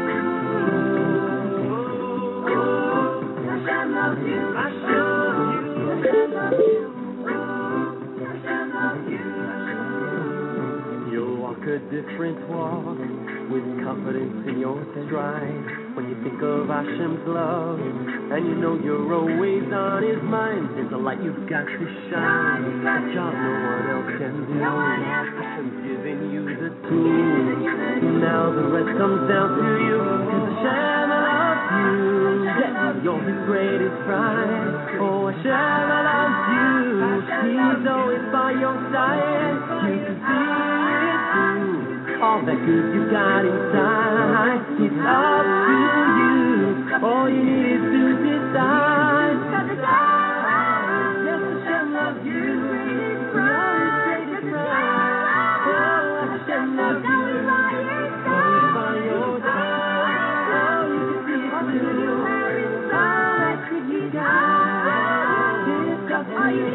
Hashem loves you. Hashem loves you. Hashem loves you. You'll walk a different walk with confidence in your stride. When you think of Hashem's love, and you know you're always on His mind, there's a light you've got to shine, a job no one else can do. Hashem's giving you the tools, now the rest comes down to you. 'Cause Hashem loves you, yeah, you're His greatest prize. Oh, Hashem loves you, He's always by your side. You can see it through. All that good you got inside, it's up to you. All you need is to decide. Yes, Hashem loves you. You're His greatest prize. Oh, Hashem loves you. Always by your side. Oh, you can see it through. All that good you got, it's up to you.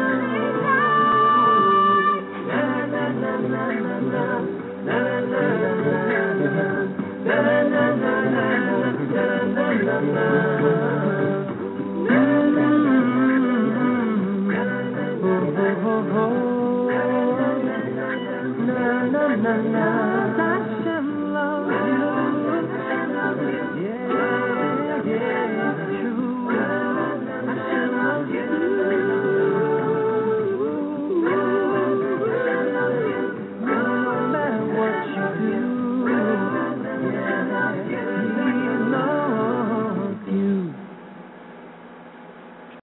Na na na na na na. Na na na na na. Na na na na na. Na na na na. Na na na na.